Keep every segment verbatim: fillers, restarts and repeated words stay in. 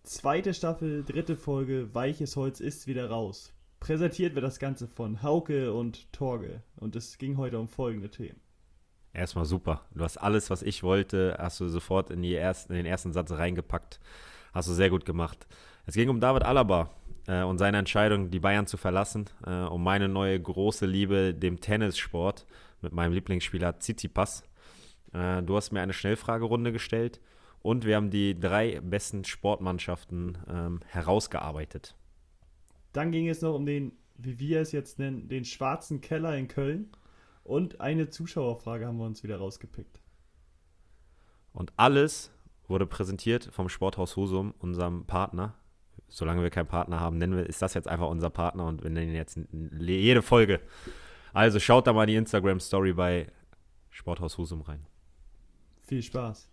Zweite Staffel, dritte Folge, Weiches Holz ist wieder raus. Präsentiert wird das Ganze von Hauke und Torge. Und es ging heute um folgende Themen. Erstmal super. Du hast alles, was ich wollte, hast du sofort in, die ersten, in den ersten Satz reingepackt. Hast du sehr gut gemacht. Es ging um David Alaba äh, und seine Entscheidung, die Bayern zu verlassen. Äh, um meine neue große Liebe, dem Tennissport, mit meinem Lieblingsspieler Tsitsipas. Äh, du hast mir eine Schnellfragerunde gestellt und wir haben die drei besten Sportmannschaften ähm, herausgearbeitet. Dann ging es noch um den, wie wir es jetzt nennen, den schwarzen Keller in Köln. Und eine Zuschauerfrage haben wir uns wieder rausgepickt. Und alles wurde präsentiert vom Sporthaus Husum, unserem Partner. Solange wir keinen Partner haben, nennen wir, ist das jetzt einfach unser Partner und wir nennen jetzt jede Folge. Also schaut da mal die Instagram-Story bei Sporthaus Husum rein. Viel Spaß.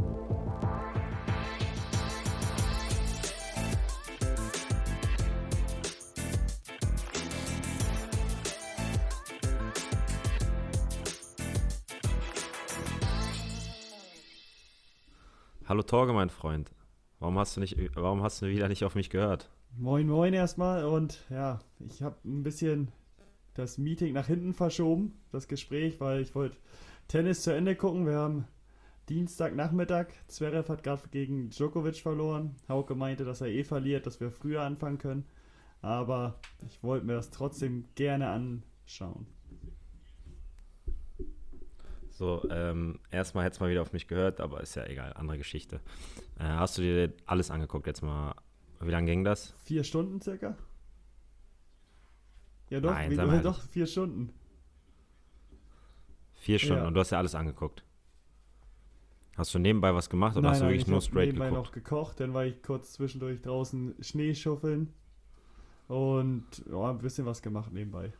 Hallo Torge, mein Freund. Warum hast du nicht, warum hast du wieder nicht auf mich gehört? Moin moin erstmal und ja, ich habe ein bisschen das Meeting nach hinten verschoben, das Gespräch, weil ich wollte Tennis zu Ende gucken. Wir haben Dienstagnachmittag, Zverev hat gerade gegen Djokovic verloren. Hauke meinte, dass er eh verliert, dass wir früher anfangen können. Aber ich wollte mir das trotzdem gerne anschauen. So, ähm, erstmal hättest du mal wieder auf mich gehört, aber ist ja egal, andere Geschichte. Äh, hast du dir alles angeguckt jetzt mal? Wie lange ging das? Vier Stunden circa? Ja doch, Nein, wie, sei mal doch, ehrlich. vier Stunden. Vier Stunden Ja. und du hast ja alles angeguckt. Hast du nebenbei was gemacht oder Nein, hast du nein, wirklich ich nur habe straight nebenbei geguckt? noch gekocht, dann war ich kurz zwischendurch draußen Schnee schuffeln und ja, ein bisschen was gemacht nebenbei.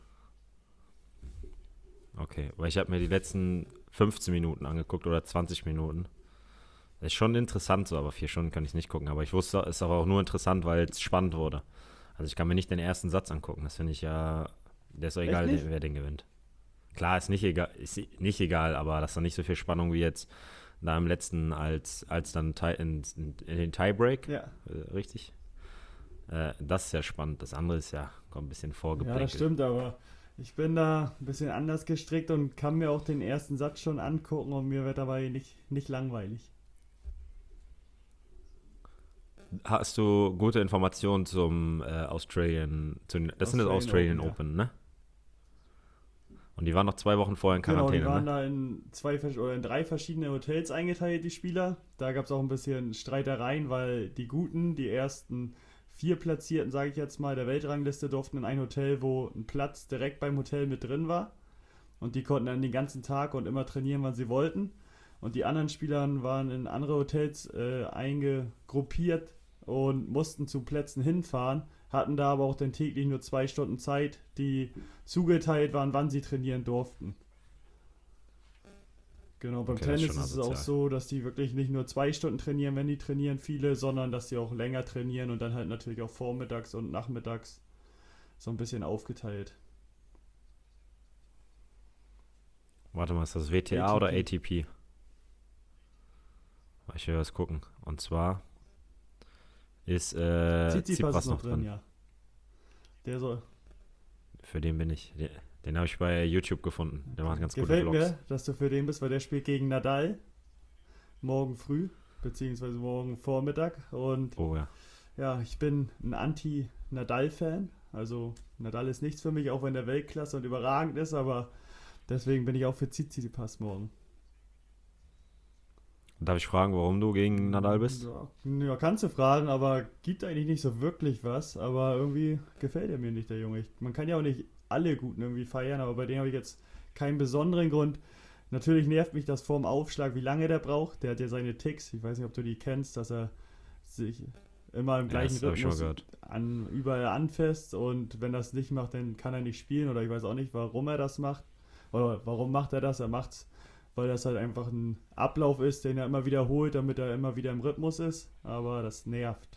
Okay, weil ich habe mir die letzten fünfzehn Minuten angeguckt oder zwanzig Minuten. Ist schon interessant so, aber vier Stunden kann ich nicht gucken. Aber ich wusste, es ist aber auch nur interessant, weil es spannend wurde. Also ich kann mir nicht den ersten Satz angucken. Das finde ich ja, der ist doch Echt egal, nicht? wer den gewinnt. Klar, ist nicht egal, ist nicht egal, aber das ist doch nicht so viel Spannung wie jetzt da im letzten, als, als dann tie, in, in, in den Tiebreak. Ja. Äh, richtig? Äh, das ist ja spannend. Das andere ist ja, kommt ein bisschen Ja, vorgeprägt. das stimmt, aber ich bin da ein bisschen anders gestrickt und kann mir auch den ersten Satz schon angucken und mir wird dabei nicht, nicht langweilig. Hast du gute Informationen zum äh, Australian, zu, das sind das Australian Australian Open, ja. Open, ne? Und die waren noch zwei Wochen vorher in Genau, die Quarantäne, waren ne? da in zwei vers- oder in drei verschiedene Hotels eingeteilt, die Spieler. Da gab es auch ein bisschen Streitereien, weil die Guten, die ersten vier Platzierten, sage ich jetzt mal, der Weltrangliste durften in ein Hotel, wo ein Platz direkt beim Hotel mit drin war. Und die konnten dann den ganzen Tag und immer trainieren, wann sie wollten. Und die anderen Spieler waren in andere Hotels äh, eingegruppiert und mussten zu Plätzen hinfahren, hatten da aber auch dann täglich nur zwei Stunden Zeit, die zugeteilt waren, wann sie trainieren durften. Genau, beim Okay, das ist Tennis schon ist es auch asozial. so, dass die wirklich nicht nur zwei Stunden trainieren, wenn die trainieren, viele, sondern dass sie auch länger trainieren und dann halt natürlich auch vormittags und nachmittags so ein bisschen aufgeteilt. Warte mal, ist das W T A A T P. oder A T P? Ich will was gucken. Und zwar ist äh, Tsitsipas Tsipras ist noch noch drin, drin. ja. Der soll. Für den bin ich. Den, den habe ich bei YouTube gefunden. Der macht ganz gute Gefällt Vlogs. mir, dass du für den bist, weil der spielt gegen Nadal morgen früh, beziehungsweise morgen Vormittag. Und Oh ja. ja, ich bin ein Anti-Nadal-Fan. Also Nadal ist nichts für mich, auch wenn der Weltklasse und überragend ist, aber deswegen bin ich auch für Tsitsipas morgen. Darf ich fragen, warum du gegen Nadal bist? Ja, ja, kannst du fragen, aber gibt eigentlich nicht so wirklich was. Aber irgendwie gefällt er mir nicht, der Junge. Ich, man kann ja auch nicht alle Guten irgendwie feiern, aber bei dem habe ich jetzt keinen besonderen Grund. Natürlich nervt mich das vorm Aufschlag, wie lange der braucht. Der hat ja seine Ticks. Ich weiß nicht, ob du die kennst, dass er sich immer im Ja, gleichen das habe ich schon mal Rhythmus gehört. an, überall anfasst und wenn das nicht macht, dann kann er nicht spielen oder ich weiß auch nicht, warum er das macht. Oder warum macht er das? Er macht's, weil das halt einfach ein Ablauf ist, den er immer wiederholt, damit er immer wieder im Rhythmus ist. Aber das nervt.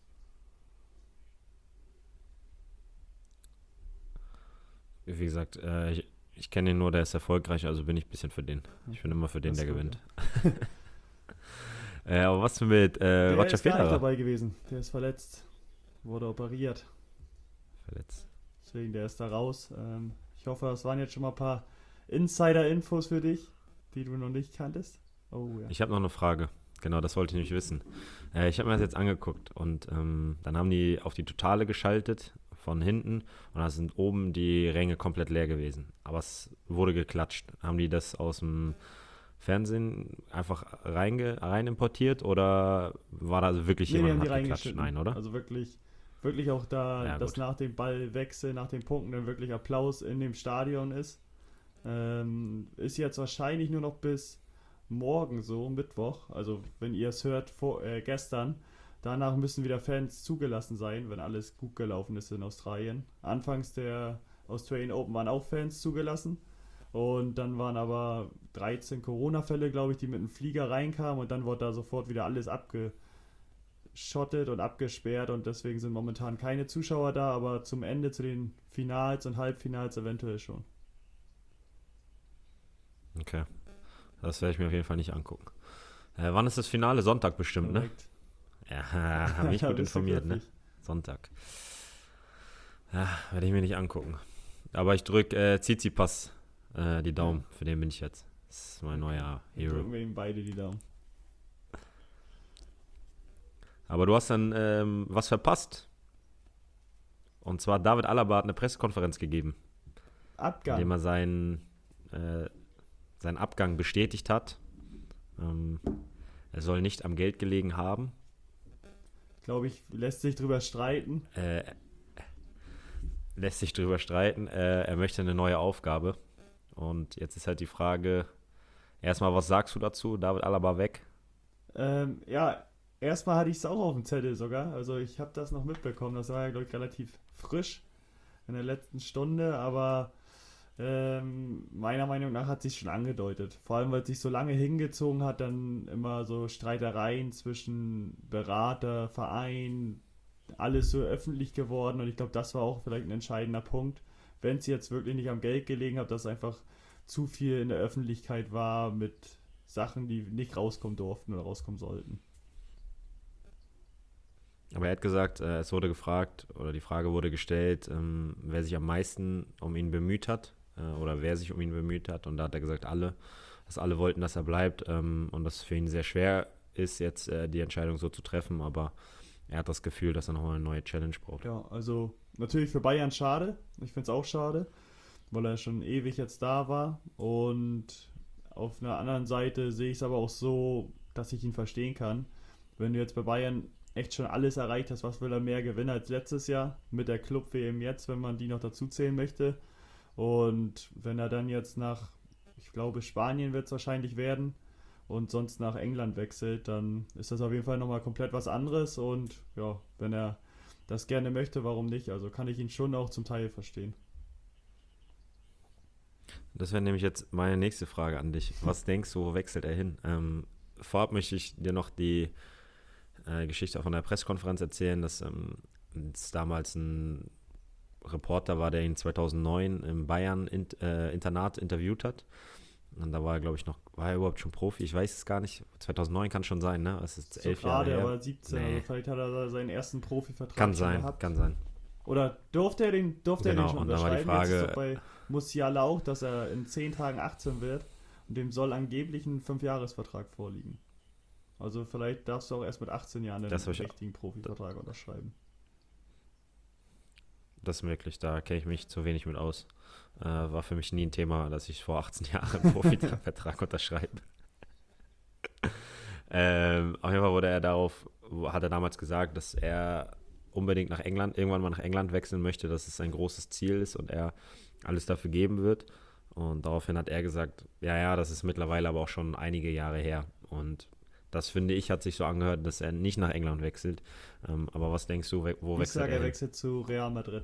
Wie gesagt, äh, ich, ich kenne ihn nur, der ist erfolgreich, also bin ich ein bisschen für den. Ich bin immer für den, Das der ist gut, gewinnt. Äh, aber was mit äh, Der Roger ist gar nicht Federer? dabei gewesen. Der ist verletzt. Wurde operiert. Verletzt. Deswegen, der ist da raus. Ähm, ich hoffe, das waren jetzt schon mal ein paar Insider-Infos für dich, die du noch nicht kanntest. Oh ja. Ich habe noch eine Frage. Genau, das wollte ich nämlich wissen. Äh, ich habe mir das jetzt angeguckt und ähm, dann haben die auf die Totale geschaltet von hinten und da sind oben die Ränge komplett leer gewesen. Aber es wurde geklatscht. Haben die das aus dem Fernsehen einfach reinge rein importiert oder war da also wirklich Nee, die jemand haben die und hat geklatscht? reingeschnitten. Nein, oder? Also wirklich, wirklich auch da, Ja, dass gut. nach dem Ballwechsel, nach den Punkten dann wirklich Applaus in dem Stadion ist. Ähm, ist jetzt wahrscheinlich nur noch bis morgen so, Mittwoch. Also wenn ihr es hört, vor, äh, gestern. Danach müssen wieder Fans zugelassen sein, wenn alles gut gelaufen ist in Australien. Anfangs der Australian Open waren auch Fans zugelassen. Und dann waren aber dreizehn Corona-Fälle, glaube ich, die mit dem Flieger reinkamen und dann wurde da sofort wieder alles abgeschottet und abgesperrt und deswegen sind momentan keine Zuschauer da, aber zum Ende, zu den Finals und Halbfinals eventuell schon. Okay. Das werde ich mir auf jeden Fall nicht angucken. Äh, wann ist das Finale? Sonntag bestimmt, ne? Korrekt. Ja, habe mich Da gut bist du informiert, ne? griffig. Sonntag. Ja, werde ich mir nicht angucken. Aber ich drücke äh, Tsitsipas äh, die Daumen. Für den bin ich jetzt. Das ist mein neuer Dann Hero. drücken wir ihm beide die Daumen. Aber du hast dann ähm, was verpasst. Und zwar David Alaba hat eine Pressekonferenz gegeben, Abgang. indem er seinen, äh, seinen Abgang bestätigt hat. Ähm, er soll nicht am Geld gelegen haben. Glaube ich, lässt sich drüber streiten. Äh, lässt sich drüber streiten. Äh, er möchte eine neue Aufgabe. Und jetzt ist halt die Frage, erstmal, was sagst du dazu? David Alaba weg? Ähm, ja, erstmal hatte ich es auch auf dem Zettel sogar. Also ich habe das noch mitbekommen. Das war ja, glaube ich, relativ frisch in der letzten Stunde. Aber ähm, meiner Meinung nach hat sich schon angedeutet. Vor allem, weil es sich so lange hingezogen hat, dann immer so Streitereien zwischen Berater, Verein, alles so öffentlich geworden. Und ich glaube, das war auch vielleicht ein entscheidender Punkt. Wenn es jetzt wirklich nicht am Geld gelegen hat, dass einfach zu viel in der Öffentlichkeit war mit Sachen, die nicht rauskommen durften oder rauskommen sollten. Aber er hat gesagt, äh, es wurde gefragt, oder die Frage wurde gestellt, ähm, wer sich am meisten um ihn bemüht hat, äh, oder wer sich um ihn bemüht hat. Und da hat er gesagt, alle, dass alle wollten, dass er bleibt, ähm, und dass es für ihn sehr schwer ist, jetzt äh, die Entscheidung so zu treffen. Aber er hat das Gefühl, dass er nochmal eine neue Challenge braucht. Ja, also natürlich für Bayern schade. Ich finde es auch schade, weil er schon ewig jetzt da war. Und auf einer anderen Seite sehe ich es aber auch so, dass ich ihn verstehen kann. Wenn du jetzt bei Bayern echt schon alles erreicht hast, was will er mehr gewinnen als letztes Jahr mit der Club-W M jetzt, wenn man die noch dazu zählen möchte. Und wenn er dann jetzt nach, ich glaube, Spanien wird es wahrscheinlich werden und sonst nach England wechselt, dann ist das auf jeden Fall nochmal komplett was anderes. Und ja, wenn er das gerne möchte, warum nicht? Also kann ich ihn schon auch zum Teil verstehen. Das wäre nämlich jetzt meine nächste Frage an dich. Was denkst du, wo wechselt er hin? Ähm, vorab möchte ich dir noch die äh, Geschichte von der Pressekonferenz erzählen, dass ähm, es damals ein Reporter war, der ihn zweitausendneun im Bayern-Internat interviewt hat. Und da war er, glaube ich, noch, war er überhaupt schon Profi? Ich weiß es gar nicht. zweitausendneun kann schon sein, ne? Es ist So elf Jahre gerade, her. aber siebzehn, Nee. also vielleicht hat er da seinen ersten Profivertrag Kann schon sein, gehabt. kann sein. Oder durfte er den, durfte er Genau, den schon und da war die unterschreiben? Jetzt ist Frage- doch bei Musiala auch, dass er in zehn Tagen achtzehn wird und dem soll angeblich ein fünf-Jahres-Vertrag vorliegen. Also vielleicht darfst du auch erst mit achtzehn Jahren einen Das hab ich- richtigen Profivertrag unterschreiben. Das ist möglich, da kenne ich mich zu wenig mit aus. Äh, war für mich nie ein Thema, dass ich vor achtzehn Jahren einen Profivertrag unterschreibe. ähm, auf jeden Fall wurde er darauf, hat er damals gesagt, dass er unbedingt nach England, irgendwann mal nach England wechseln möchte, dass es sein großes Ziel ist und er alles dafür geben wird. Und daraufhin hat er gesagt, ja, ja, das ist mittlerweile aber auch schon einige Jahre her. Und das, finde ich, hat sich so angehört, dass er nicht nach England wechselt. Ähm, aber was denkst du, we- wo Ich wechselt sage, er er hin? wechselt zu Real Madrid.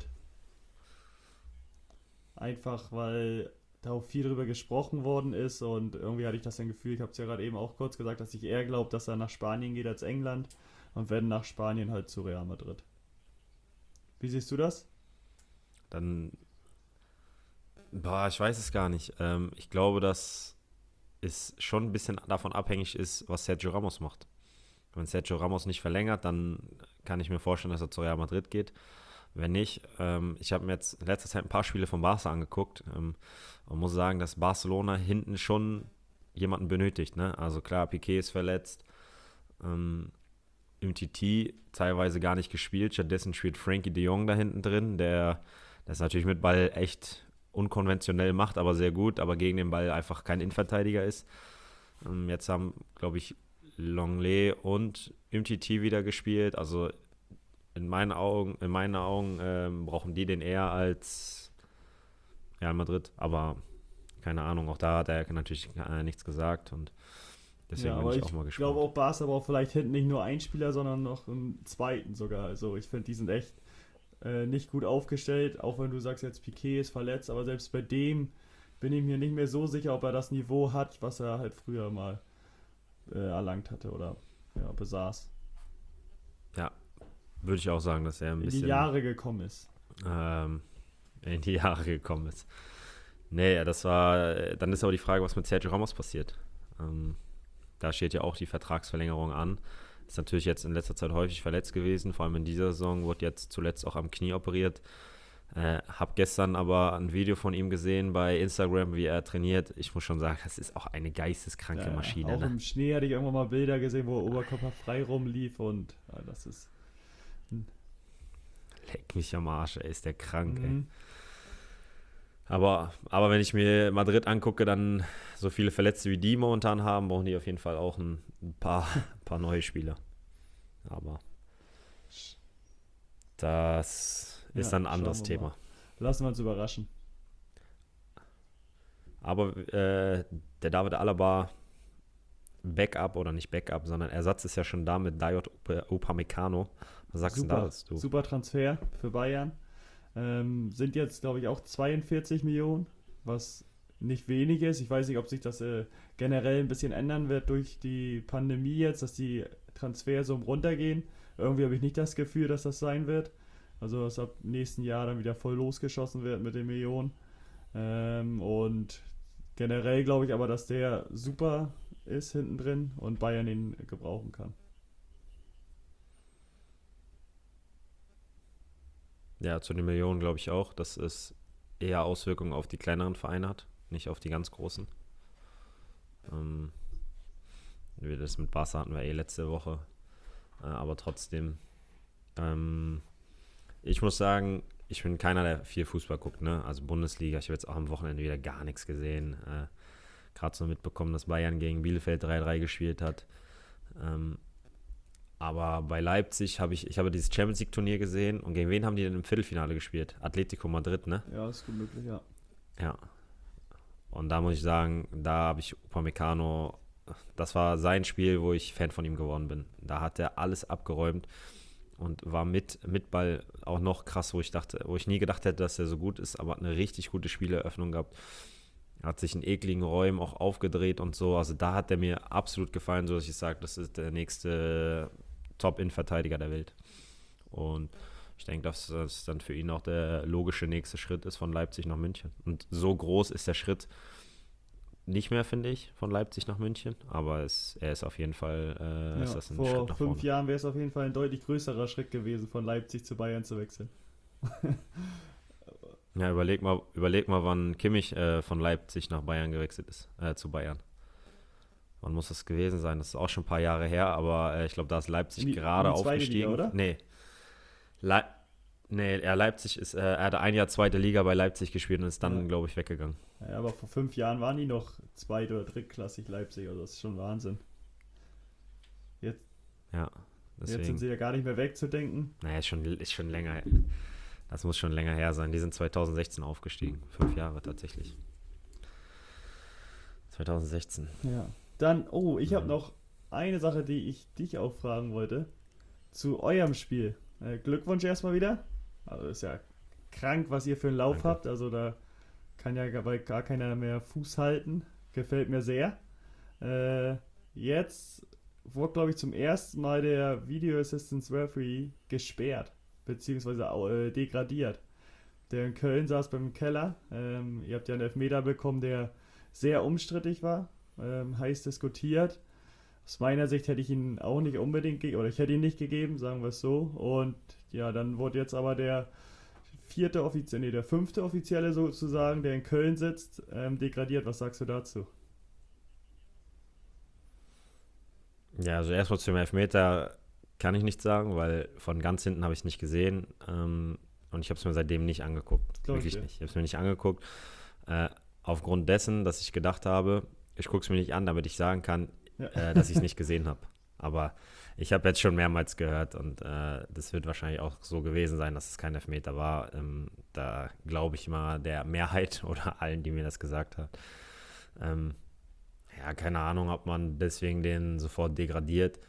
Einfach, weil da auch viel drüber gesprochen worden ist und irgendwie hatte ich das ein Gefühl, ich habe es ja gerade eben auch kurz gesagt, dass ich eher glaube, dass er nach Spanien geht als England und wenn nach Spanien halt zu Real Madrid. Wie siehst du das? Dann, boah, ich weiß es gar nicht. Ähm, ich glaube, dass es schon ein bisschen davon abhängig ist, was Sergio Ramos macht. Wenn Sergio Ramos nicht verlängert, dann kann ich mir vorstellen, dass er zu Real Madrid geht. Wenn nicht, ähm, ich habe mir jetzt in letzter Zeit ein paar Spiele von Barca angeguckt ähm, und muss sagen, dass Barcelona hinten schon jemanden benötigt. Ne? Also klar, Piqué ist verletzt, ähm, im T T teilweise gar nicht gespielt. Stattdessen spielt Frankie de Jong da hinten drin, der das natürlich mit Ball echt unkonventionell macht, aber sehr gut, aber gegen den Ball einfach kein Innenverteidiger ist. Ähm, jetzt haben, glaube ich, Longley und im T T wieder gespielt. Also in meinen Augen, in meinen Augen ähm, brauchen die den eher als Real Madrid. Aber keine Ahnung, auch da hat er natürlich äh, nichts gesagt und deswegen Ja, bin aber ich ich auch mal glaube gespannt. auch Barca braucht vielleicht hinten nicht nur einen Spieler, sondern noch einen zweiten sogar. Also ich finde, die sind echt äh, nicht gut aufgestellt, auch wenn du sagst jetzt Piqué ist verletzt, aber selbst bei dem bin ich mir nicht mehr so sicher, ob er das Niveau hat, was er halt früher mal äh, erlangt hatte oder ja, besaß. Ja, würde ich auch sagen, dass er ein In die bisschen Jahre gekommen ist. ähm, in die Jahre gekommen ist. Nee, ja, das war, dann ist aber die Frage, was mit Sergio Ramos passiert. Ähm, da steht ja auch die Vertragsverlängerung an. Ist natürlich jetzt in letzter Zeit häufig verletzt gewesen, vor allem in dieser Saison, wurde jetzt zuletzt auch am Knie operiert. Äh, hab gestern aber ein Video von ihm gesehen bei Instagram, wie er trainiert. Ich muss schon sagen, das ist auch eine geisteskranke Ja, ja. Maschine. Auch Ne? im Schnee hatte ich irgendwann mal Bilder gesehen, wo er oberkörperfrei rumlief und ja, das ist. Leck mich am Arsch, ey, ist der krank, ey. Mhm. Aber, aber wenn ich mir Madrid angucke, dann so viele Verletzte wie die momentan haben, brauchen die auf jeden Fall auch ein, ein paar, ein paar neue Spieler. Aber das ist Ja, dann ein schauen anderes wir Thema. mal. Lassen wir uns überraschen. Aber äh, der David Alaba Backup oder nicht Backup, sondern Ersatz ist ja schon da mit Dayot Up- Upamecano. Was sagst du denn da Super, dazu? super Transfer für Bayern. Ähm, sind jetzt, glaube ich, auch zweiundvierzig Millionen, was nicht wenig ist. Ich weiß nicht, ob sich das äh, generell ein bisschen ändern wird durch die Pandemie jetzt, dass die Transfersummen runtergehen. Irgendwie habe ich nicht das Gefühl, dass das sein wird. Also, dass ab nächsten Jahr dann wieder voll losgeschossen wird mit den Millionen. Ähm, und generell glaube ich aber, dass der super ist hinten drin und Bayern ihn gebrauchen kann. Ja, zu den Millionen glaube ich auch, dass es eher Auswirkungen auf die kleineren Vereine hat, nicht auf die ganz großen. Ähm, wir das mit Barca hatten wir eh letzte Woche. Äh, aber trotzdem, ähm, ich muss sagen, ich bin keiner, der viel Fußball guckt, ne? Also Bundesliga, ich habe jetzt auch am Wochenende wieder gar nichts gesehen. Äh, Gerade so mitbekommen, dass Bayern gegen Bielefeld drei drei gespielt hat. Ähm, aber bei Leipzig habe ich, ich habe dieses Champions League Turnier gesehen und gegen wen haben die denn im Viertelfinale gespielt? Atletico Madrid, ne? Ja, ist gut möglich, ja. Ja. Und da muss ich sagen, da habe ich Upamecano, das war sein Spiel, wo ich Fan von ihm geworden bin. Da hat er alles abgeräumt und war mit, mit Ball auch noch krass, wo ich dachte, wo ich nie gedacht hätte, dass er so gut ist, aber hat eine richtig gute Spieleröffnung gehabt. Hat sich in ekligen Räumen auch aufgedreht und so. Also da hat er mir absolut gefallen, so dass ich sage, das ist der nächste Top-In-Verteidiger der Welt. Und ich denke, dass das dann für ihn auch der logische nächste Schritt ist von Leipzig nach München. Und so groß ist der Schritt nicht mehr, finde ich, von Leipzig nach München. Aber es, er ist auf jeden Fall äh, ist Ja, das ein vor Schritt nach fünf vorne. Jahren wäre es auf jeden Fall ein deutlich größerer Schritt gewesen, von Leipzig zu Bayern zu wechseln. Ja, überleg mal, überleg mal, wann Kimmich äh, von Leipzig nach Bayern gewechselt ist, äh, zu Bayern. Wann muss das gewesen sein? Das ist auch schon ein paar Jahre her, aber äh, ich glaube, da ist Leipzig In die, in gerade die zweite Liga, aufgestiegen. oder? Nee, Le nee, er Leipzig ist, äh, er hatte ein Jahr zweite Liga bei Leipzig gespielt und ist Ja. dann, glaube ich, weggegangen. Ja, aber vor fünf Jahren waren die noch zweit- oder drittklassig Leipzig, also das ist schon Wahnsinn. Jetzt, Ja, jetzt sind deswegen. sie ja gar nicht mehr wegzudenken. Naja, ist schon, ist schon länger. Das muss schon länger her sein. Die sind zwanzig sechzehn aufgestiegen. Fünf Jahre tatsächlich. zwanzig sechzehn. Ja. Dann, oh, ich habe Mhm. noch eine Sache, die ich dich auch fragen wollte. Zu eurem Spiel. Äh, Glückwunsch erstmal wieder. Also ist ja krank, was ihr für einen Lauf Danke. habt. Also da kann ja gar, bei gar keiner mehr Fuß halten. Gefällt mir sehr. Äh, jetzt wurde, glaube ich, zum ersten Mal der Video Assistance Referee gesperrt. Beziehungsweise au- äh, degradiert. Der in Köln saß beim Keller. Ähm, ihr habt ja einen Elfmeter bekommen, der sehr umstrittig war. Ähm, heiß diskutiert. Aus meiner Sicht hätte ich ihn auch nicht unbedingt gegeben, oder ich hätte ihn nicht gegeben, sagen wir es so. Und ja, dann wurde jetzt aber der vierte Offizielle, nee, der fünfte Offizielle sozusagen, der in Köln sitzt, ähm, degradiert. Was sagst du dazu? Ja, also erstmal zum Elfmeter kann ich nichts sagen, weil von ganz hinten habe ich es nicht gesehen. Ähm, und ich habe es mir seitdem nicht angeguckt. Glaub ich Wirklich dir. nicht. Ich habe es mir nicht angeguckt. Äh, aufgrund dessen, dass ich gedacht habe, ich gucke es mir nicht an, damit ich sagen kann, Ja. äh, dass ich es nicht gesehen habe. Aber ich habe jetzt schon mehrmals gehört und äh, das wird wahrscheinlich auch so gewesen sein, dass es kein Elfmeter war. Ähm, da glaube ich mal der Mehrheit oder allen, die mir das gesagt haben. Ähm, ja, keine Ahnung, ob man deswegen den sofort degradiert.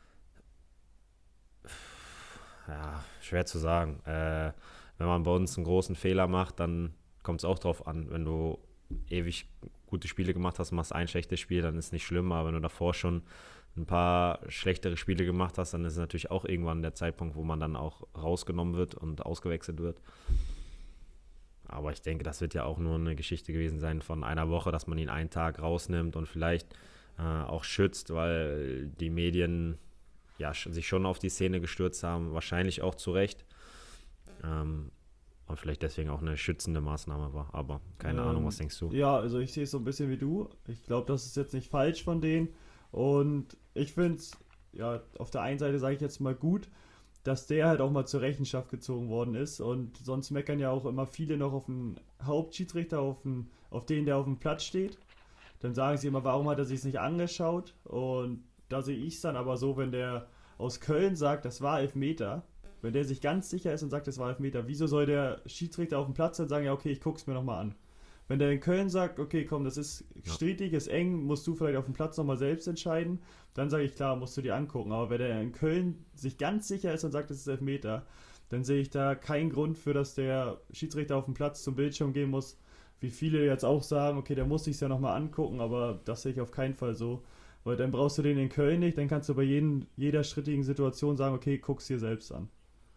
Ja, schwer zu sagen. Äh, wenn man bei uns einen großen Fehler macht, dann kommt es auch drauf an. Wenn du ewig gute Spiele gemacht hast und machst ein schlechtes Spiel, dann ist nicht schlimm. Aber wenn du davor schon ein paar schlechtere Spiele gemacht hast, dann ist es natürlich auch irgendwann der Zeitpunkt, wo man dann auch rausgenommen wird und ausgewechselt wird. Aber ich denke, das wird ja auch nur eine Geschichte gewesen sein von einer Woche, dass man ihn einen Tag rausnimmt und vielleicht äh, auch schützt, weil die Medien ja sch- sich schon auf die Szene gestürzt haben, wahrscheinlich auch zu Recht. Ähm, und vielleicht deswegen auch eine schützende Maßnahme war. Aber keine Ähm, Ahnung, was denkst du? Ja, also ich sehe es so ein bisschen wie du. Ich glaube, das ist jetzt nicht falsch von denen. Und ich finde es, ja, auf der einen Seite sage ich jetzt mal gut, dass der halt auch mal zur Rechenschaft gezogen worden ist. Und sonst meckern ja auch immer viele noch auf den Hauptschiedsrichter, auf, den, auf den, der auf dem Platz steht. Dann sagen sie immer, warum hat er sich nicht angeschaut? Und da sehe ich es dann aber so, wenn der aus Köln sagt, das war Elfmeter, wenn der sich ganz sicher ist und sagt, das war Elfmeter, wieso soll der Schiedsrichter auf dem Platz dann sagen, ja okay, ich guck's mir nochmal an? Wenn der in Köln sagt, okay, komm, das ist Ja. strittig, ist eng, musst du vielleicht auf dem Platz nochmal selbst entscheiden, dann sage ich, klar, musst du dir angucken. Aber wenn der in Köln sich ganz sicher ist und sagt, das ist Elfmeter, dann sehe ich da keinen Grund für, dass der Schiedsrichter auf dem Platz zum Bildschirm gehen muss. Wie viele jetzt auch sagen, okay, der muss sich ja nochmal angucken, aber das sehe ich auf keinen Fall so. Weil dann brauchst du den in Köln nicht, dann kannst du bei jeden, jeder strittigen Situation sagen, okay, guck's dir selbst an.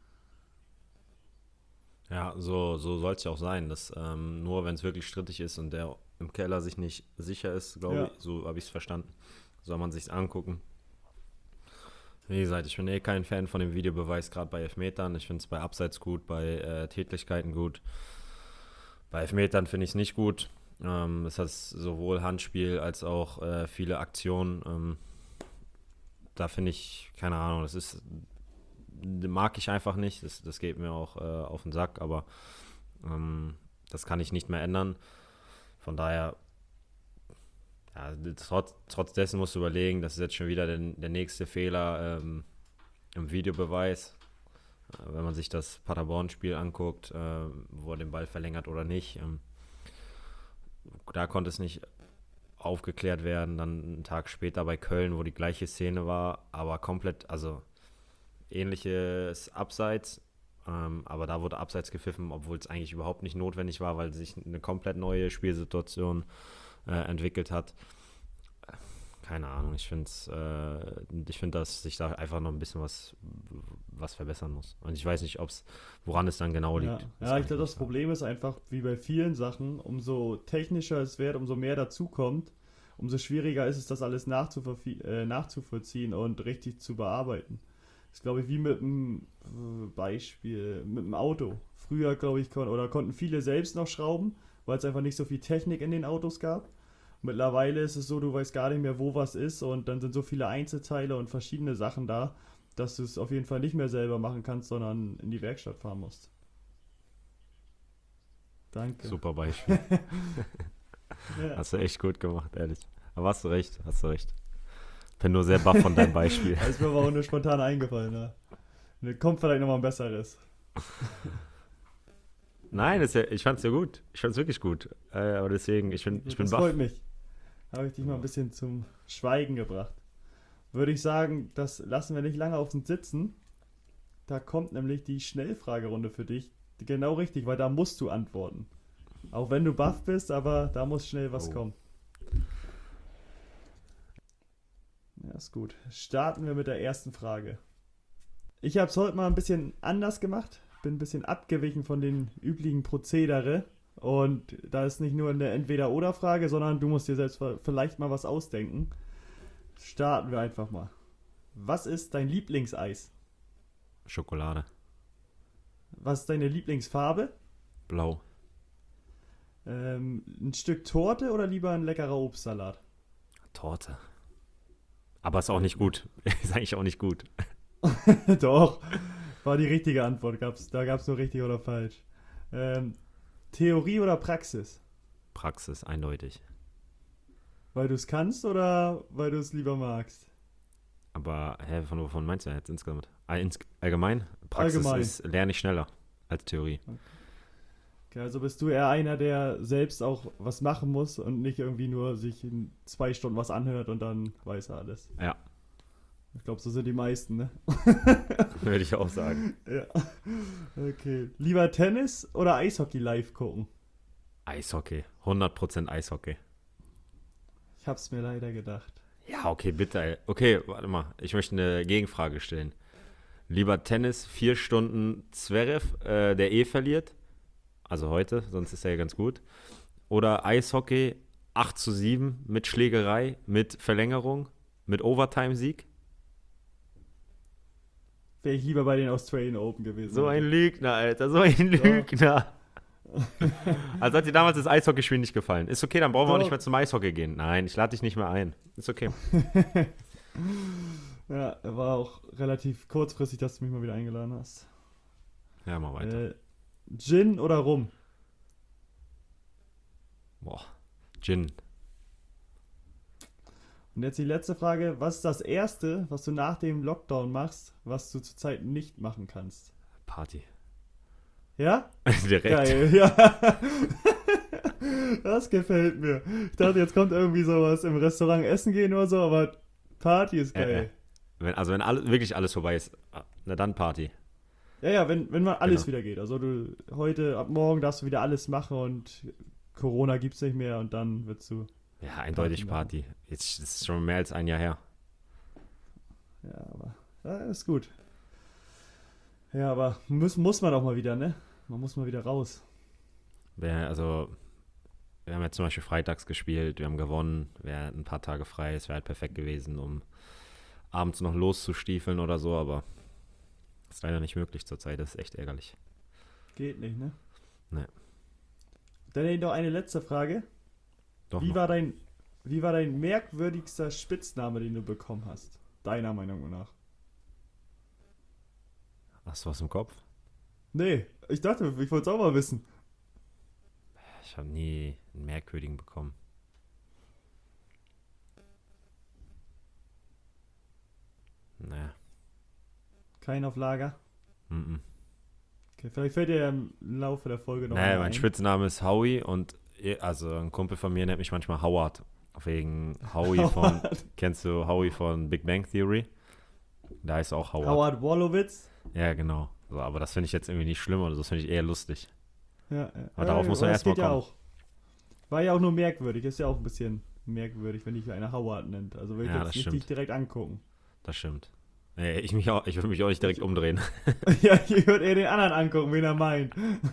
Ja, so, so soll es ja auch sein, dass ähm, nur wenn es wirklich strittig ist und der im Keller sich nicht sicher ist, glaube Ja. ich, so habe ich es verstanden, soll man sich angucken. Wie gesagt, ich bin eh kein Fan von dem Videobeweis, gerade bei Elfmetern. Ich finde es bei Abseits gut, bei äh, Tätlichkeiten gut. Bei Elfmetern finde ich es nicht gut. Ähm, es hat sowohl Handspiel als auch äh, viele Aktionen. Ähm, da finde ich, keine Ahnung, das ist, mag ich einfach nicht. Das, das geht mir auch äh, auf den Sack, aber ähm, das kann ich nicht mehr ändern. Von daher, ja, trotz, trotz dessen musst du überlegen, das ist jetzt schon wieder der, der nächste Fehler ähm, im Videobeweis. Äh, Wenn man sich das Paderborn-Spiel anguckt, äh, wo er den Ball verlängert oder nicht, ähm, da konnte es nicht aufgeklärt werden. Dann einen Tag später bei Köln, wo die gleiche Szene war, aber komplett, also ähnliches Abseits, ähm, aber da wurde Abseits gepfiffen, obwohl es eigentlich überhaupt nicht notwendig war, weil sich eine komplett neue Spielsituation äh, entwickelt hat. Keine Ahnung, ich finde äh, ich finde, dass sich da einfach noch ein bisschen was, was verbessern muss. Und ich weiß nicht, ob's, woran es dann genau Ja, liegt. Das ja kann ich glaube, nicht das sagen. Problem ist einfach, wie bei vielen Sachen, umso technischer es wird, umso mehr dazukommt, umso schwieriger ist es, das alles nachzuverfie- äh, nachzuvollziehen und richtig zu bearbeiten. Das ist, glaube ich, wie mit einem äh, Beispiel, mit einem Auto. Früher, glaube ich, kon oder konnten viele selbst noch schrauben, weil es einfach nicht so viel Technik in den Autos gab. Mittlerweile ist es so, du weißt gar nicht mehr, wo was ist und dann sind so viele Einzelteile und verschiedene Sachen da, dass du es auf jeden Fall nicht mehr selber machen kannst, sondern in die Werkstatt fahren musst. Danke. Super Beispiel. Ja. Hast du echt gut gemacht, ehrlich. Aber hast du recht, hast du recht. Bin nur sehr baff von deinem Beispiel. Da ist mir aber auch nur spontan eingefallen. Ne? Ne, kommt vielleicht nochmal ein besseres. Nein, das ist ja, ich fand's ja gut. Ich fand's wirklich gut. Äh, aber deswegen, ich bin, ich bin Das baff. freut mich. Habe ich dich mal ein bisschen zum Schweigen gebracht. Würde ich sagen, das lassen wir nicht lange auf uns sitzen. Da kommt nämlich die Schnellfragerunde für dich. Genau richtig, weil da musst du antworten. Auch wenn du baff bist, aber da muss schnell was Oh. kommen. Ja, ist gut. Starten wir mit der ersten Frage. Ich habe es heute mal ein bisschen anders gemacht. Bin ein bisschen abgewichen von den üblichen Prozedere. Und da ist nicht nur eine Entweder-Oder-Frage, sondern du musst dir selbst vielleicht mal was ausdenken. Starten wir einfach mal. Was ist dein Lieblingseis? Schokolade. Was ist deine Lieblingsfarbe? Blau. Ähm, ein Stück Torte oder lieber ein leckerer Obstsalat? Torte. Aber ist auch nicht gut. Ist eigentlich auch nicht gut. Doch, war die richtige Antwort. Gab's, da gab es nur richtig oder falsch. Ähm, Theorie oder Praxis? Praxis, eindeutig. Weil du es kannst oder weil du es lieber magst? Aber, hä, von wovon meinst du jetzt insgesamt? Ah, ins, allgemein? Praxis Allgemein. ist, lerne ich schneller als Theorie. Okay, also bist du eher einer, der selbst auch was machen muss und nicht irgendwie nur sich in zwei Stunden was anhört und dann weiß er alles. Ja, Ich glaube, so sind die meisten, ne? würde ich auch sagen. Ja. Okay. Lieber Tennis oder Eishockey live gucken? Eishockey. hundert Prozent Eishockey. Ich hab's mir leider gedacht. Ja, okay, bitte. Ey. Okay, warte mal. Ich möchte eine Gegenfrage stellen. Lieber Tennis, vier Stunden Zverev, äh, der eh verliert. Also heute, sonst ist er ja ganz gut. Oder Eishockey, acht zu sieben mit Schlägerei, mit Verlängerung, mit Overtime-Sieg. Wäre ich lieber bei den Australian Open gewesen. So ein Lügner, Alter, so ein Lügner. Also hat dir damals das Eishockeyspiel nicht gefallen. Ist okay, dann brauchen wir auch Doch. nicht mehr zum Eishockey gehen. Nein, ich lade dich nicht mehr ein. Ist okay. Ja, war auch relativ kurzfristig, dass du mich mal wieder eingeladen hast. Ja, mal weiter. Äh, Gin oder Rum? Boah, Gin. Und jetzt die letzte Frage. Was ist das Erste, was du nach dem Lockdown machst, was du zurzeit nicht machen kannst? Party. Ja? Direkt. Geil, ja. Das gefällt mir. Ich dachte, jetzt kommt irgendwie sowas im Restaurant essen gehen oder so, aber Party ist Äh, geil. äh. Wenn, also wenn alle, wirklich alles vorbei ist, na dann Party. Ja, ja, wenn, wenn mal alles Genau. wieder geht. Also du heute, ab morgen darfst du wieder alles machen und Corona gibt's nicht mehr und dann wirst du. Ja, eindeutig Party Party. Jetzt das ist schon mehr als ein Jahr her. Ja, aber ja, ist gut. Ja, aber muss, muss man auch mal wieder, ne? Man muss mal wieder raus. Wär, also, wir haben jetzt zum Beispiel freitags gespielt, wir haben gewonnen, wäre ein paar Tage frei, es wäre halt perfekt gewesen, um abends noch loszustiefeln oder so, aber ist leider nicht möglich zurzeit, das ist echt ärgerlich. Geht nicht, ne? Nee. Dann hätte ich noch eine letzte Frage. Doch Wie noch. war dein, wie war dein merkwürdigster Spitzname, den du bekommen hast? Deiner Meinung nach. Hast du was im Kopf? Nee, ich dachte, ich wollte es auch mal wissen. Ich habe nie einen merkwürdigen bekommen. Naja. Kein auf Lager. Mhm. Okay, vielleicht fällt dir ja im Laufe der Folge noch Naja, einer mein ein. Spitzname ist Howie und eh- also ein Kumpel von mir nennt mich manchmal Howard. Wegen Howie von, kennst du Howie von Big Bang Theory? Da heißt auch Howard. Howard Wolowitz. Ja, genau. So, aber das finde ich jetzt irgendwie nicht schlimm oder so, das finde ich eher lustig. Ja, ja. Aber darauf muss man das erst mal geht ja kommen. auch. War ja auch nur merkwürdig. Ist ja auch ein bisschen merkwürdig, wenn dich einer Howard nennt. Also will ich Ja, jetzt das nicht stimmt. dich direkt angucken. Das stimmt. Nee, ich mich auch, ich würde mich auch nicht direkt umdrehen. Ja, ich würde eher den anderen angucken, wen er meint.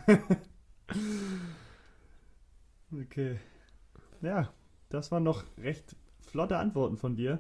Okay. Ja, das waren noch recht flotte Antworten von dir.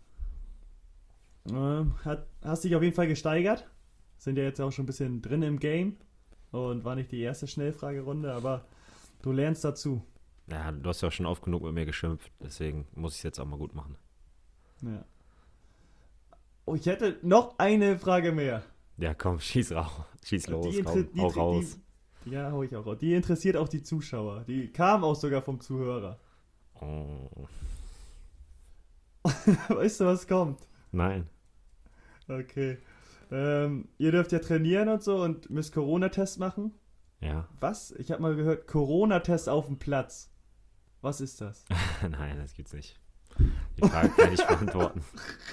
Ähm, hat, hast dich auf jeden Fall gesteigert. Sind ja jetzt auch schon ein bisschen drin im Game. Und war nicht die erste Schnellfragerunde, aber du lernst dazu. Ja, du hast ja auch schon oft genug mit mir geschimpft, deswegen muss ich es jetzt auch mal gut machen. Ja. Oh, ich hätte noch eine Frage mehr. Ja, komm, schieß raus. Schieß los, Die komm, inter- die- hau die- raus. Die, ja, hau ich auch raus. Die interessiert auch die Zuschauer. Die kam auch sogar vom Zuhörer. Oh, Weißt du, was kommt? nein. Okay. Ähm, ihr dürft ja trainieren und so und müsst Corona-Test machen. Ja, Was? Ich habe mal gehört, Corona-Test auf dem Platz. Was ist das? nein, das gibt's nicht. Die Frage kann ich beantworten.